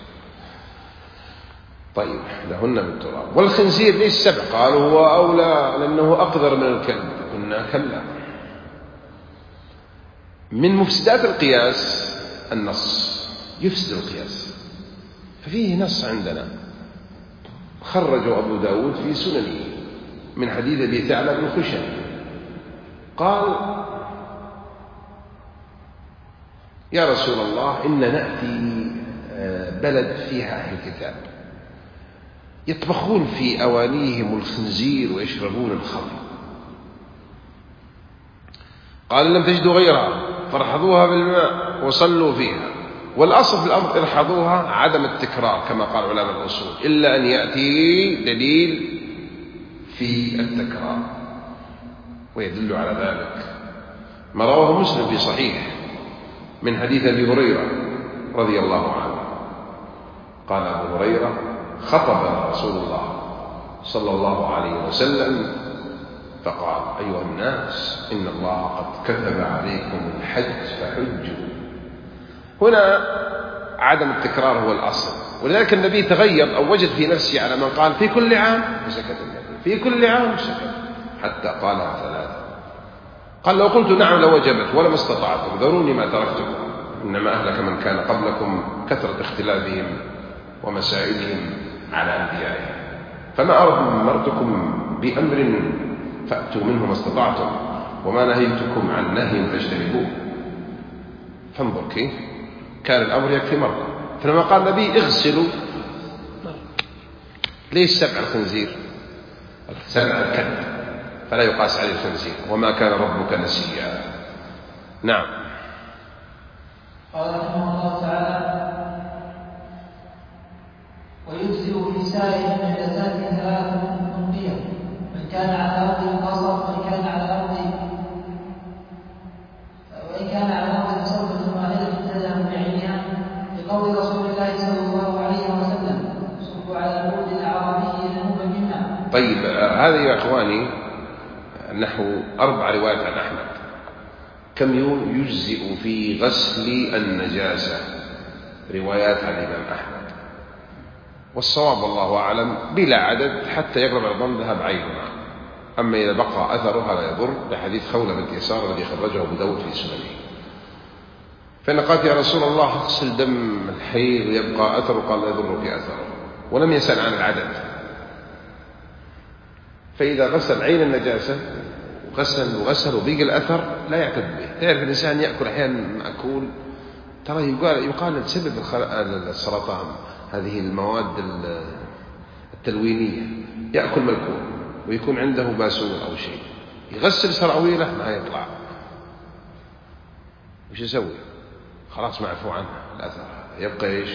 طيب لهن بالتراب. والخنزير ليش 7؟ قالوا هو أولى لأنه أقدر من الكلب. قلنا كلا. من مفسدات القياس النص يفسد القياس. ففيه نص عندنا خرجه أبو داود في سننه من حديث أبي ثعلب الخشني قال: يا رسول الله، إن نأتي بلد فيها أهل الكتاب يطبخون في أوانيهم الخنزير ويشربون الخمر. قال: لم تجدوا غيرها فارحضوها بالماء وصلوا فيها. والأصل في الأمر ارحضوها عدم التكرار كما قال علماء الأصول، إلا أن يأتي دليل في التكرار ويدل على ذلك ما رواه مسلم في صحيح من حديث أبي هريرة رضي الله عنه قال أبو هريرة: خطب رسول الله صلى الله عليه وسلم فقال: أيها الناس، إن الله قد كتب عليكم الحج فحجوا. هنا عدم التكرار هو الأصل، ولذلك النبي تغيب أو وجد في نفسه على من قال في كل عام، وسكت النبي في كل عام سكت حتى قالها 3. قال: لو قلت نعم لوجبت ولما استطعتم، ذروني ما تركتكم، إنما أهلك من كان قبلكم كثرة اختلافهم ومسائلهم على أنبيائهم، فما أمرتكم بأمر فأتوا منه ما استطعتم، وما نهيتكم عن نهي فاجتنبوه. فانظر كيف كان الأمر يكفي مرة. فلما قال النبي اغسلوا، ليش 7 الخنزير؟ 7 الكلب، فلا يقاس عليه الخنزير. وما كان ربك نسيا. نعم. قال رحمه الله تعالى: ويجزئ في سائر النجاسات 3 منقية، من كان على أرض قصر، وإن كان على أرض صوبة واحدة ابتدأ بعينها، لقول رسول الله صلى الله عليه وسلم: صبوا على العود الأعرابي ينوب منا. طيب هذه يا إخواني نحو 4 روايات عن أحمد. كم يوم يجزئ في غسل النجاسة؟ روايات عن الإمام أحمد، والصواب والله أعلم بلا عدد حتى يقرب الظن ذهب عينها. أما إذا بقى أثرها لا يضر، لحديث خولة بنت يسار الذي خرجه أبو داود في سننه. فإن قالت: يا رسول الله، اغسل دم الحيض ويبقى أثر؟ قال: لا يضر في أثره، ولم يسأل عن العدد. فإذا غسل عين النجاسة وغسل وبيق الأثر لا يعتد به. تعرف الإنسان يأكل أحيانا مأكول، ترى يقال تسبب السرطان، هذه المواد التلوينية، يأكل ملكون ويكون عنده باسور أو شيء، يغسل سرعويله ما يطلع. وش يسوي؟ خلاص معفو عنه الأثر، يبقى إيش؟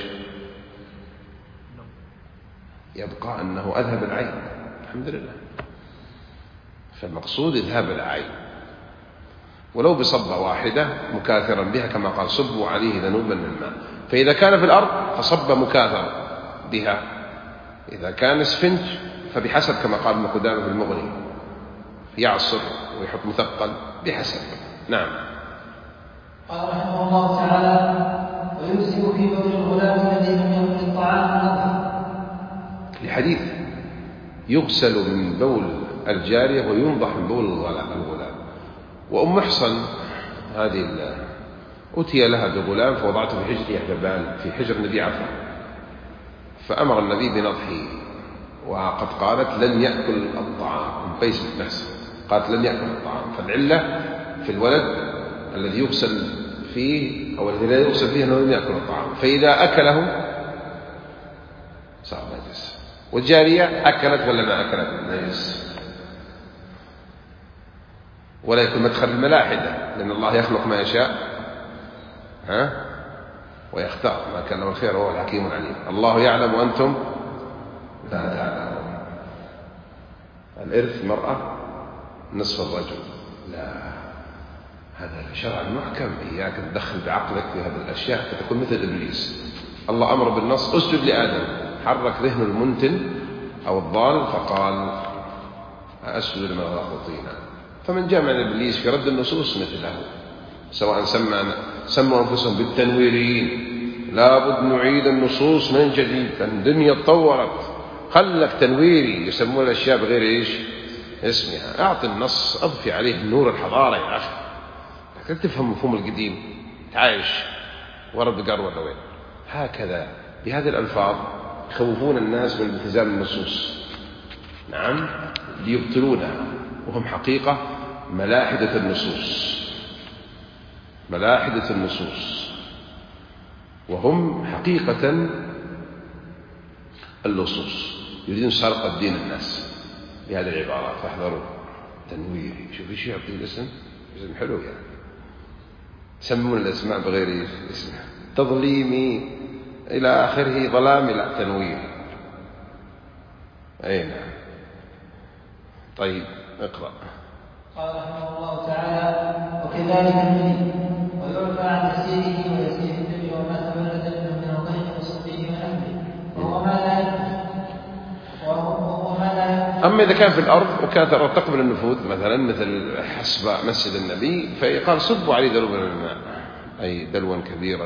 يبقى أنه أذهب العين، الحمد لله. فالمقصود إذهاب العين، ولو بصبة واحدة مكاثرا بها كما قال صبوا عليه ذنوبا من الماء. فإذا كان في الأرض فصب مكاثر بها، إذا كان اسفنج فبحسب كما قال ابن قدامة في المغني، يعصر ويحط مثقل بحسب. نعم. قال رحمه الله تعالى: ويمسك في بول الغلام الذي لم يأكل الطعام نظر، لحديث يغسل من بول الجارية وينضح من بول الغلام. وأم محصن هذه أتي لها بغلام فوضعته في حجر يحبان في حجر النبي عفوا، فأمر النبي بنضحه، وقد قالت لن يأكل الطعام. قيس بن محصن قالت لن يأكل الطعام، فالعلة في الولد الذي يغسل فيه أو الذي لا يغسل فيه أنه لن يأكل الطعام، فإذا أكله صار نجس. والجارية أكلت ولا ما أكلت؟ نجس. ولا يكون مدخل الملاحدة، لأن الله يخلق ما يشاء ويختار، ما كان له الخير وهو الحكيم العليم. الله يعلم وأنتم لا تعلمون. الإرث مرأة نصف الرجل، لا، هذا شرع محكم. إياك تدخل بعقلك في هذه الأشياء فتكون مثل إبليس. الله أمر بالنص اسجد لآدم، حرك ذهن المنتن أو الضال فقال أسجد لمن خلقت طينا. فمن جاء من إبليس في رد النصوص مثله، سواء سموا أنفسهم بالتنويريين، لابد نعيد النصوص من جديد، الدنيا تطورت، خلك تنويري، يسمون الأشياء بغير إيش اسمها. أعطي النص، أضفي عليه نور الحضارة يا أخي، لكن تفهم مفهوم القديم، تعايش ورد قار ولا وين. هكذا بهذه الألفاظ يخوفون الناس من التزام النصوص، نعم، ليبطلونها، وهم حقيقة ملاحدة النصوص، ملاحدة النصوص، وهم حقيقة اللصوص، يريدون سرقة الدين الناس بهذه العبارات، فاحذروا. تنويري، شوف ايش يعطي الاسم، اسم حلو يعني، يسمون الاسماء بغير اسمها، تظليمي إلى آخره، ظلام إلى تنوير. أي نعم. طيب اقرأ. قال رحمه الله تعالى: وكذلك المني، ويعفى عن تسييره ويسير الدم وما تولد منه من الضيق وصبه ونحوه، وهو ما لا ينفذ. أما إذا كان في الأرض وكانت الأرض تقبل النفوذ مثلا مثل حسب مسجد النبي، فقال صبوا عليه دلوا من الماء، أي دلوا كبيرا.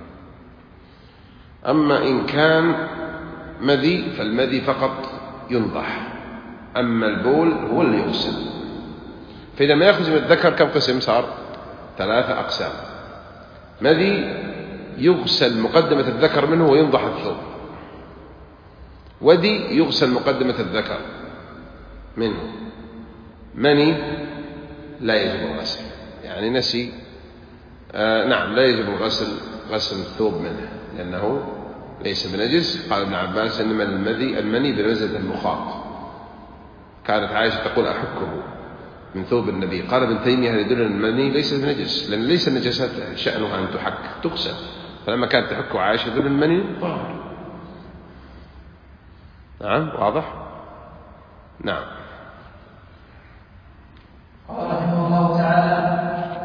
أما إن كان مذي فالمذي فقط ينضح، أما البول هو اللي يغسل. فإذا ما يأخذ من الذكر كم قسم صار؟ 3 أقسام. مذي يغسل مقدمة الذكر منه وينضح الثوب، ودي يغسل مقدمة الذكر منه، مني لا يجب الغسل، يعني نسي نعم لا يجب غسل الثوب منه لأنه ليس بنجس. قال ابن عباس إنما المني بمنزلة المخاط. كانت عائشة تقول أحكه من ثوب النبي. قال ابن تيمية هذا يدل أن المني ليس بنجس، لأن ليس النجاسات شأنها أن تحك، تغسل. فلما كانت تحكه عائشة يدل أن المني طاهر. نعم واضح. نعم. قال رحمه الله تعالى: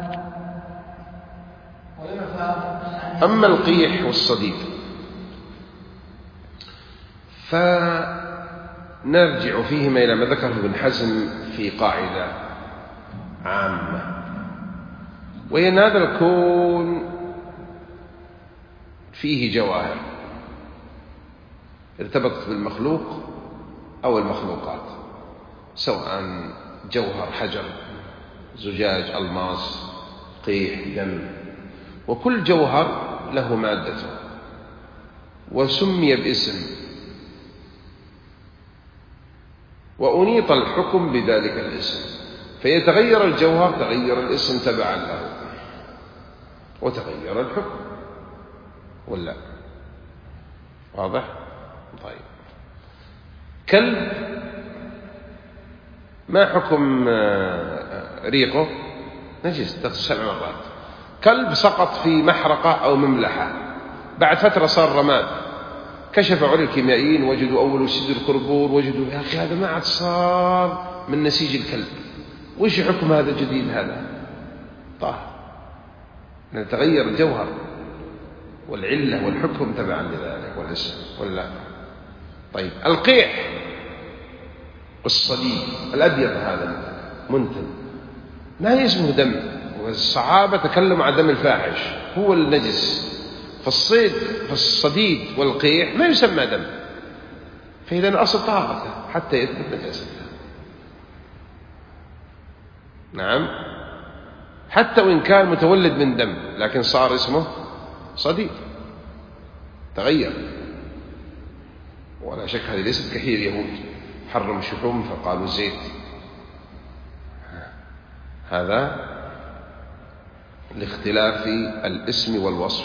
أما القيح والصديد فنرجع فيهما إلى ما ذكره ابن حزم في قاعدة عامة، وهي أن هذا الكون فيه جواهر ارتبطت بالمخلوق أو المخلوقات، سواء جوهر حجر، زجاج، ألماس، قيح، دم، وكل جوهر له مادته وسمي باسم، وأنيط الحكم بذلك الاسم، فيتغير الجوهر تغير الاسم تبعا له وتغير الحكم، ولا واضح؟ طيب، كلب ما حكم ريقه؟ نجس، تغسل 7 مرات. كلب سقط في محرقة أو مملحة، بعد فترة صار رماد، كشف عليه الكيميائيين وجدوا أول سدر كربور، وجدوا يا أخي هذا ما عاد صار من نسيج الكلب، وش حكم هذا الجديد هذا؟ طاهر، نتغير الجوهر والعلة والحكم تبعا لذلك والاسم ولا. طيب القيح والصديد الأبيض هذا منتن ما اسمه دم، والصحابة تكلموا عن دم الفاحش هو النجس، فالصديد والقيح ما يسمى دم، فإذا الأصل طهارته حتى يثبت نجاسته. نعم، حتى وإن كان متولد من دم لكن صار اسمه صديد، تغير. ولا شك هذه ليست كثير يهود حرم الشحوم فقالوا زيت، هذا لاختلاف الاسم والوصف.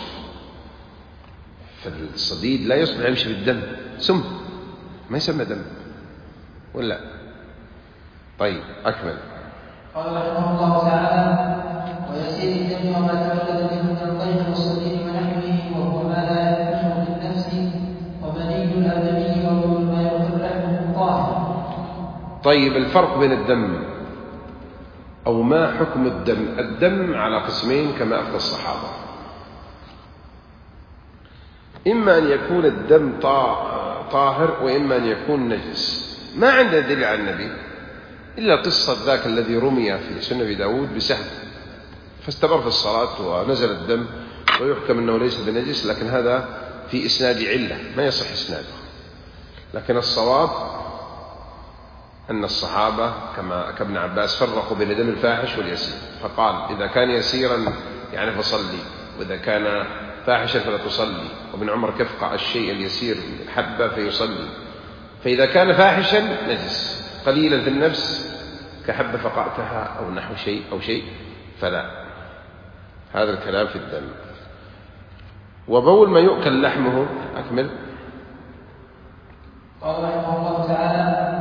فالصديد لا يصلح يمشي بالدم، سم ما يسمى دم ولا. طيب أكمل. قال رحمه الله تعالى: ويسير الدم وما تولد منه من الطير والصديد ونحوه، وهو ما لا يكون بالنفس، ومني الآدمي وهو ما يؤكل لحمه طاهر. طيب الفرق بين الدم أو ما حكم الدم؟ الدم على قسمين كما أفتى الصحابة، إما أن يكون الدم طاهر وإما أن يكون نجس. ما عندنا دليل عن النبي إلا قصة ذاك الذي رمي في سنن أبي داود بسهم فاستمر في الصلاة ونزل الدم، ويحكم أنه ليس بنجس، لكن هذا في إسناد علة ما يصح إسناده. لكن الصواب أن الصحابة كابن عباس فرقوا بين دم الفاحش واليسير، فقال إذا كان يسيرا يعني فصلي، وإذا كان فاحشا فلا تصلي. وابن عمر كفق الشيء اليسير حبة فيصلي، فإذا كان فاحشا نجس قليلا في النفس كحبة فقعتها أو نحو شيء فلا. هذا الكلام في الدم. وبول ما يؤكل لحمه. أكمل. قال رحمه الله تعالى: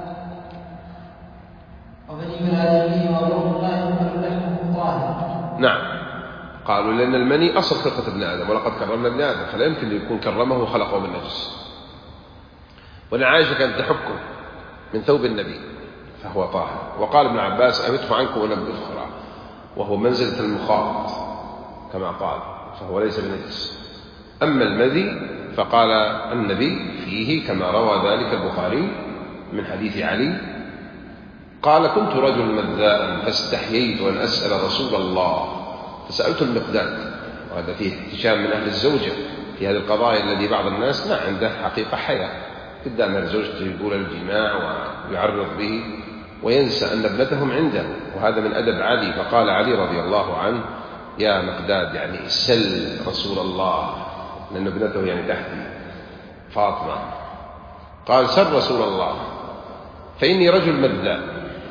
وبني الآدمي وبول ما يؤكل لحمه طاهر. نعم، قالوا لأن المني أصل خلقة ابن آدم، ولقد كرمنا ابن آدم، فلا يمكن أن يكون كرمه وخلقه من نجس. وأن عائشة كانت تحكه من ثوب النبي فهو طاهر. وقال ابن عباس: أمدح عنكم ولم أذكر، وهو منزلة المخاط كما قال، فهو ليس بنجس. أما المذي فقال النبي فيه كما روى ذلك البخاري من حديث علي قال: كنت رجل مذاء فاستحييت أن أسأل رسول الله فسألت المقداد. وهذا فيه احتشام من أهل الزوجة في هذه القضايا الذي بعض الناس ما عنده حقيقة حياة قدام زوجته يقول الجماع ويعرض به وينسى أن ابنتهم عنده، وهذا من أدب علي. فقال علي رضي الله عنه: يا مقداد، يعني سل رسول الله، لأن ابنته يعني تحتي فاطمة. قال: سل رسول الله فإني رجل مذاء.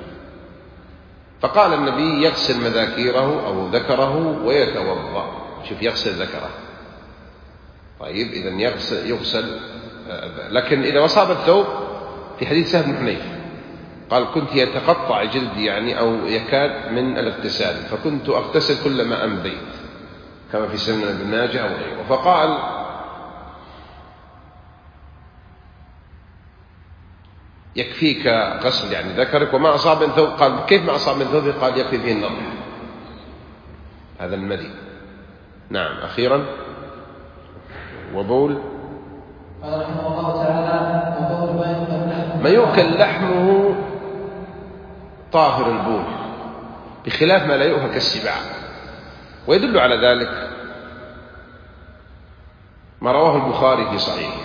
فقال النبي: يغسل مذاكيره أو ذكره ويتوضأ. شوف، يغسل ذكره. طيب إذن يغسل. لكن إذا أصاب الثوب في حديث سهل بن حنيف قال: كنت يتقطع جلدي يعني أو يكاد من الاغتسال، فكنت أغتسل كلما أمضيت، كما في سنن ابن ماجه أو غيره. فقال: يكفيك غسل يعني ذكرك وما أصاب من ثوب. قال: كيف ما أصاب من ثوبه؟ قال: يكفي فيه النضح. هذا المذي. نعم. أخيرا، وبول قال رحمه الله تعالى: وبول ما يؤكل لحمه طاهر البول، بخلاف ما لا يؤكل كالسباع. ويدل على ذلك ما رواه البخاري في صحيحه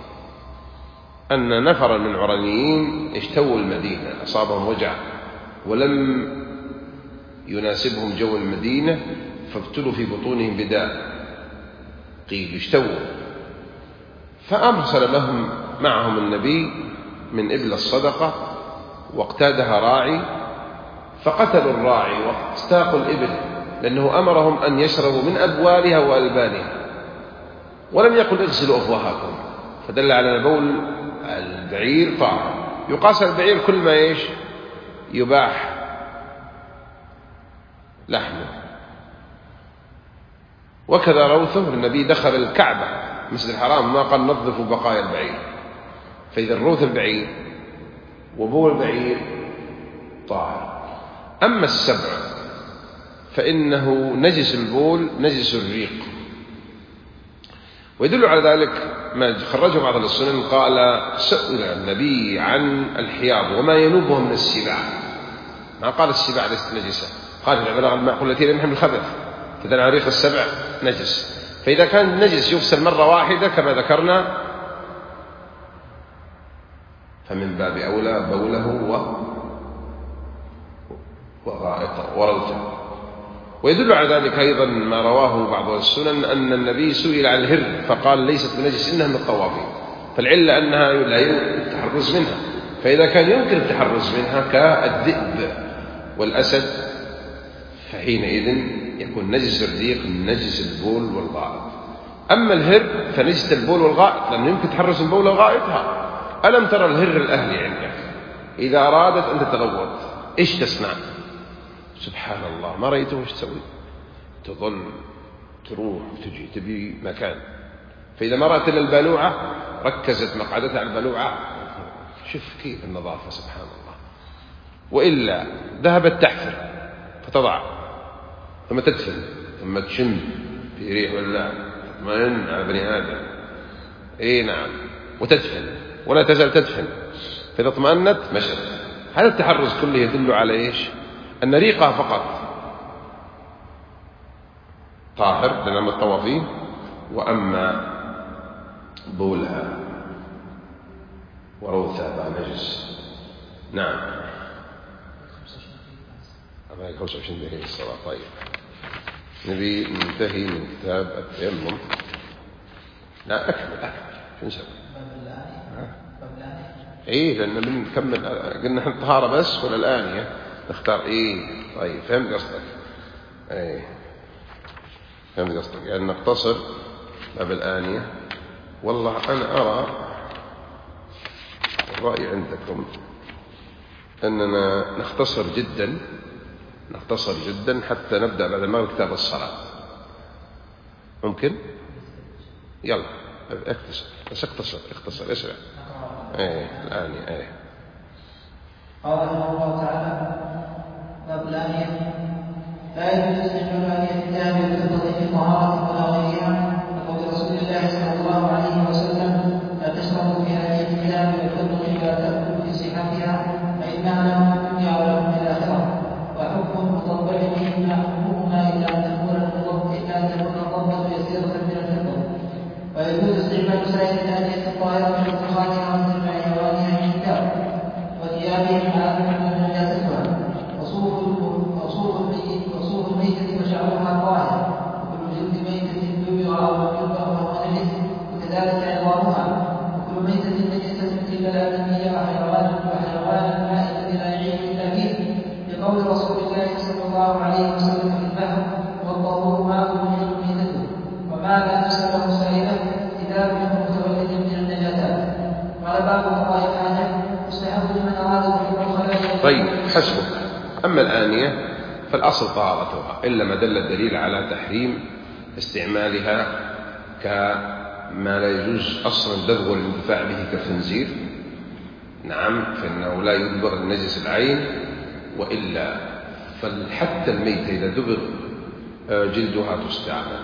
أن نفرا من عرنيين اشتووا المدينة، أصابهم وجع ولم يناسبهم جو المدينة، فابتلوا في بطونهم بداء قيل اشتووا، فأرسل لهم معهم النبي من إبل الصدقة، واقتادها راعي، فقتلوا الراعي واستاقوا الإبل، لأنه أمرهم أن يشربوا من أبوالها وألبانها، ولم يقل اغسلوا أفواهكم، فدل على بول البعير طاهر. يقاس البعير كل ما يباح لحمه. وكذا روثه، النبي دخل الكعبة مسجد الحرام ما قال نظفوا بقايا البعير، فإذا روث البعير وبول البعير طاهر. أما السبع فإنه نجس البول نجس الريق. ويدل على ذلك ما خرجه بعض السنن، قال سئل النبي عن الحياض وما ينوبه من السباع، ما قال السباع ليست نجسة، قال إذا بلغ الماء قلتين لم يحمل الخبث، فإذا على ريق السبع نجس. فإذا كان النجس يغسل مرة واحدة كما ذكرنا فمن باب أولى بوله وغائطه وروثه. ويدل على ذلك أيضا ما رواه بعض السنن أن النبي سئل عن الهر فقال ليست بنجس إنها من الطوافين، فالعلة أنها لا يمكن التحرز منها، فإذا كان يمكن التحرز منها كالذئب والأسد فحينئذ يكون نجس الريق نجس البول والغائط. أما الهر فنجس البول والغائط لأنه يمكن تحرز البول وغائطها. ألم ترى الهر الأهلي عندك إذا أرادت أن تتغوط إيش تصنع؟ سبحان الله، ما رأيته إيش تسوي؟ تظل تروح وتجي تبي مكان، فإذا ما رأت إلا البلوعة ركزت مقعدتها على البلوعة، شوف كيف النظافة سبحان الله. وإلا ذهبت تحفر فتضع ثم تدفن ثم تشم في ريح ولا تطمئن على بني آدم، إيه نعم، وتدفن ولا تزال تدفن، فإذا اطمأنت مشت. هذا التحرز كله يدل على إيش؟ أن ريقها فقط طاهر لأنها الطوافين، وأما بولها وروثها نجس. نعم. أما 25 دقيقة الصلاة. طيب نبي ننتهي من كتاب التيمم. لا أكمل شو نسوي؟ إيه لأن بنكمل قلنا الطهارة بس ولا الآنية نختار إيه؟ طيب فهمت قصدك. إيه فهمت قصدك، يعني نقتصر باب الآنية. والله أنا أرى الرأي عندكم أننا نختصر جدا حتى نبدأ بعد المغرب كتاب الصلاة. ممكن؟ يلا اختصر بس اختصر اسرع. ايه الآنية. ايه قال رحمه الله تعالى: باب الآنية. لا يجوز استعمال آنية الذهب والفضة في طهارة ولا غيرها، لقول رسول الله صلى الله عليه وسلم: لا تشربوا في آنية الذهب والفضة ولا تأكلوا في صحتها فإنها لهم في الدنيا ولهم في الآخرة. وحكم مطبع بهما حكمهما إلا أن تكون الضبة يسيرة من الفضة. ويجوز استعمال سائر الآنية الطاهرة من الدخان واستعمال أوانيها من الكتاب وثيابهم على نجاستها. وصوف الميتة وشعرها طاهر، وكل جلد ميتة دبر أو جلد فهو نجس، وكذلك عظامها. وكل ميتة نجسة إلا الآدمية وحيوان الماء الذي لا يعيش إلا فيه، لقول رسول الله صلى الله عليه وسلم في البحر: والطهور ماء يجب ميتته، وما لا نسبه سائله إذا منه متولد من النجاسات. قال بعض الفقهاء الآنية يستحب لمن أراد تحريم الخلايا. طيب حسبك. أما الآنية فالأصل طهارتها إلا ما دل الدليل على تحريم استعمالها كما لا يجوز أصلا دبغ الانتفاع به كالخنزير. نعم فإنه لا يدبر النجس العين، وإلا فحتى الميتة إذا دبغ جلدها تستعمل.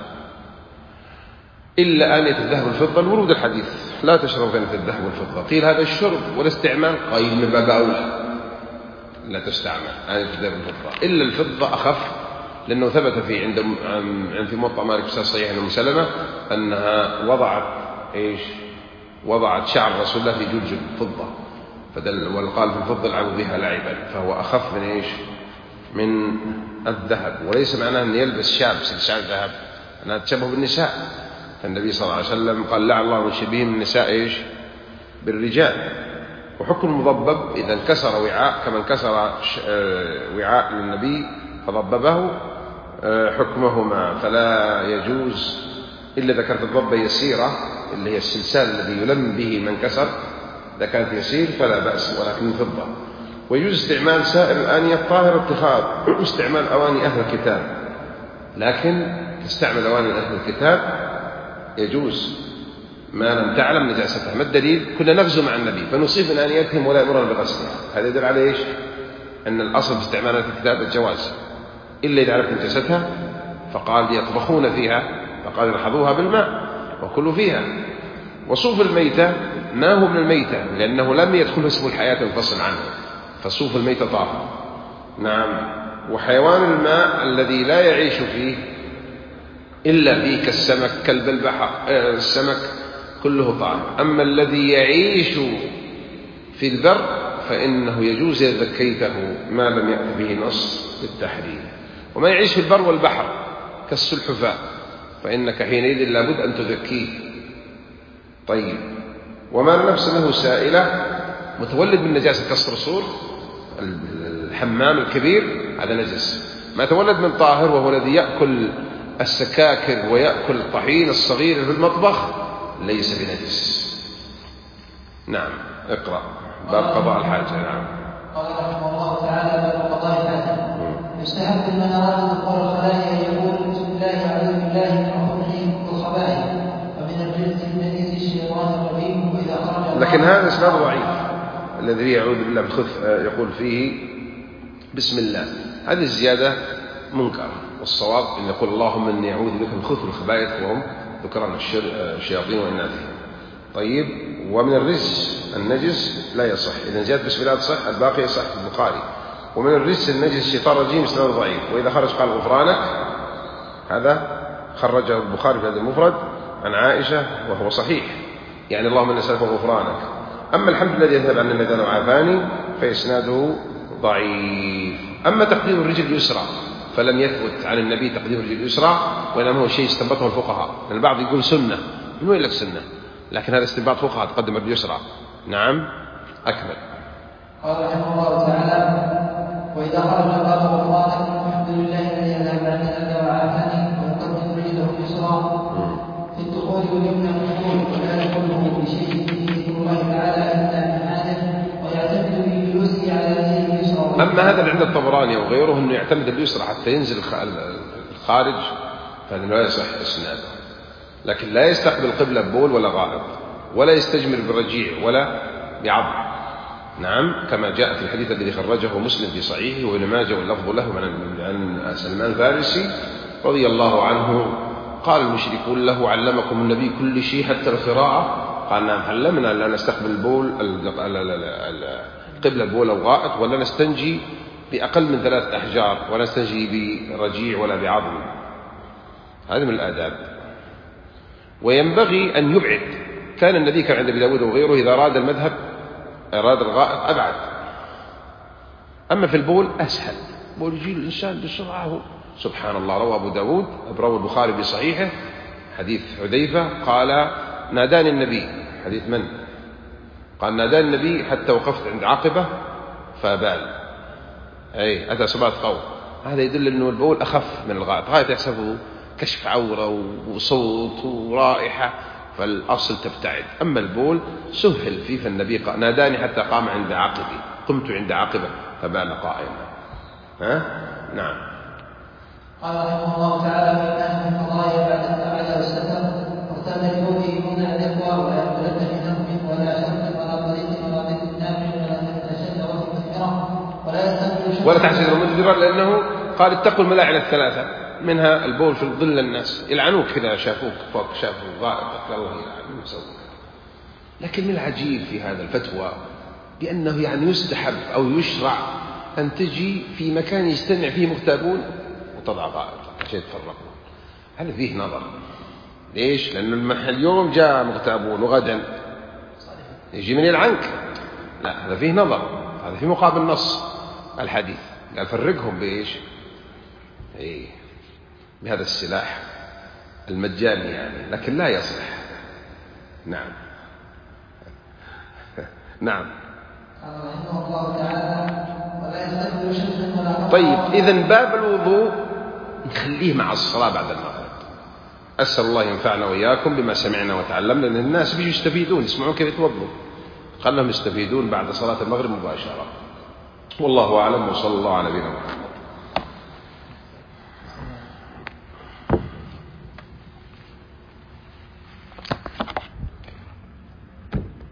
إلا آنية الذهب والفضة الورود الحديث: لا تشرب آنية الذهب والفضة. قيل هذا الشرب والاستعمال قيل من باب أولى لا تستعمل آنية الذهب والفضة، إلا الفضة أخف، لأنه ثبت في موطأ مالك في صحيح أم سلمة أنها وضعت شعر رسول الله في جلج الفضة، وقال في الفضة العبوا بها لعبا، فهو أخف من الذهب. وليس معناه أن يلبس شاب سلسال ذهب أنها تشبه بالنساء، فالنبي صلى الله عليه وسلم قال: لعن الله من شبيه من النساء بالرجال. وحكم المضبب إذا انكسر وعاء كما انكسر وعاء للنبي فضببه حكمهما، فلا يجوز إلا إذا كانت الضبة يسيرة اللي هي السلسال الذي يلم به من كسر، إذا كانت يسير فلا بأس، ولكن فضة. ويجوز استعمال سائر الآنية الطاهرة اتخاذ استعمال أواني أهل الكتاب لكن تستعمل أواني أهل الكتاب يجوز ما لم تعلم نجاستها. ما الدليل؟ كنا نغزو مع النبي فنصيب من آنيتهم ولا يأمرنا بغسلها. هذا يدل على إيش؟ أن الأصل في استعمال الكتاب الجواز إلا إذا عرفت نجاستها. فقال يطبخون فيها، فقال يرحضوها بالماء وكلوا فيها. وصوف الميتة ما هو من الميتة لأنه لم يدخل اسم الحياة منفصل عنه، فصوف الميتة طاهر. نعم. وحيوان الماء الذي لا يعيش فيه إلا فيه كالسمك كلب البحر السمك كله طاهر. أما الذي يعيش في البر فإنه يجوز إذا ذكيته ما لم يأت به نص بالتحريم. وما يعيش في البر والبحر كالسلحفاة فإنك حينئذ لابد أن تذكيه. طيب. وما نفس له سائلة متولد من نجاسة كالصرصور الحمام الكبير هذا نجس. ما تولد من طاهر وهو الذي يأكل السكاكر ويأكل الطحين الصغير في المطبخ ليس بنجس. نعم. اقرأ باب قضاء الحاجة. نعم. قال رحمه الله تعالى باب قضاء الحاجة. يستحب لمن أراد دخول الخلاء أن يقول بسم الله أعوذ بالله من الخبث والخبائث ومن الجنس النجس الشيطان الرجيم وإذا خرج. لكن هذا إسناد ضعيف الذي يعوذ بالله من الخبث يقول فيه بسم الله. هذه الزيادة منكرة، والصواب أن يقول اللهم إني أعوذ بك من الخبث والخبائث وهم ذكران الشياطين وإناثهم. طيب. ومن الرجس النجس لا يصح. إذا جاءت بسم الله تصح، الباقي يصح في البخاري. ومن الرجس النجس الشيطان الرجيم إسناد ضعيف. وإذا خرج قال غفرانك، هذا خرجه البخاري في هذا المفرد عن عائشة وهو صحيح، يعني اللهم إني أسألك غفرانك. أما الحمد الذي يذهب عن الندى وعافاني فإسناده ضعيف. أما تقديم الرجل اليسرى فلم يثبت عن النبي تقديم الرجل اليسرى، وإنما هو شيء استنبطه الفقهاء. لأن البعض يقول سنة، من وين لك سنة؟ لكن هذا استنباط فقهاء تقدم الرجل اليسرى. نعم. أكمل. قال رحمه الله تعالى وإذا خرج قال غفرانك الحمد لله الذي يذهب عن الندى وعافاني ويقدم رجله اليسرى في الدخول واليمنى في الدخول ولا يدخله بشيء فيه ذكر الله تعالى إلا من حاجة ويعتمد بالجلوس على رجله اليسرى. أما هذا عند الطبراني وغيره أنه يعتمد اليسرى حتى ينزل الخارج فهذا لا يصح إسناده. لكن لا يستقبل قبلة بول ولا غائط ولا يستجمر بالرجيع ولا بعض. نعم. كما جاء في الحديث الذي خرجه مسلم في صحيحه وابن ماجه واللفظ له عن سلمان الفارسي رضي الله عنه قال المشركون له علمكم النبي كل شيء حتى القراءة؟ قال نعم علمنا لا نستقبل البول قبل البول أو غائط ولا نستنجي بأقل من 3 أحجار ولا نستنجي برجيع ولا بعظم. هذا من الآداب. وينبغي أن يبعد. كان النبي كان عند أبي داود وغيره إذا أراد المذهب أراد الغائط أبعد. أما في البول أسهل. بول يجي الإنسان بسرعة. سبحان الله. روى أبو داود روى البخاري بصحيحه حديث حذيفة قال ناداني النبي. حديث من؟ قال ناداني النبي حتى وقفت عند عقبة فبال. أي أتى 7 قوم. هذا يدل أنه البول أخف من الغائط. غائط يحسبه كشف عورة وصوت ورائحة فالأصل تبتعد. أما البول سهل فيه. فالنبي ناداني حتى قام عند عقبي. قمت عند عقبة فبال قائما. نعم. قال رحمه الله تعالى وكان من القضايا بعد الستر وارتد بوله موضع الإخوة ولا يقلد في نظم ولا شرط ولا طريق ولا طريق نافع ولا شجرة مثمرة ولا يستقبل ولا تحت شجرة مثمرة لأنه قال اتقوا الملاعن الثلاثة منها البول في ظل الناس يلعنوك كذا شافوك فوق شافوا غائط الله يلعنون يسوون. لكن من العجيب في هذا الفتوى بأنه يعني يستحب أو يشرع أن تجي في مكان يجتمع فيه مغتابون وتضع غائط عشان يتفرقون. هذا فيه نظر. ليش؟ لأن اليوم جاء مغتابون وغدا يجي من يلعنك. لا هذا فيه نظر. هذا في مقابل نص الحديث قال فرقهم بإيش؟ بهذا السلاح المجاني يعني. لكن لا يصلح. نعم. نعم. رحمه الله تعالى ولا يستقبل شمسا ولا. طيب إذن باب الوضوء نخليه مع الصلاة بعد المغرب. أسأل الله ينفعنا وإياكم بما سمعنا وتعلمنا. لأن الناس بيجوا يستفيدون يسمعون كيف يتوضوا. خلهم يستفيدون بعد صلاة المغرب مباشرة. والله أعلم وصلى الله على نبينا محمد.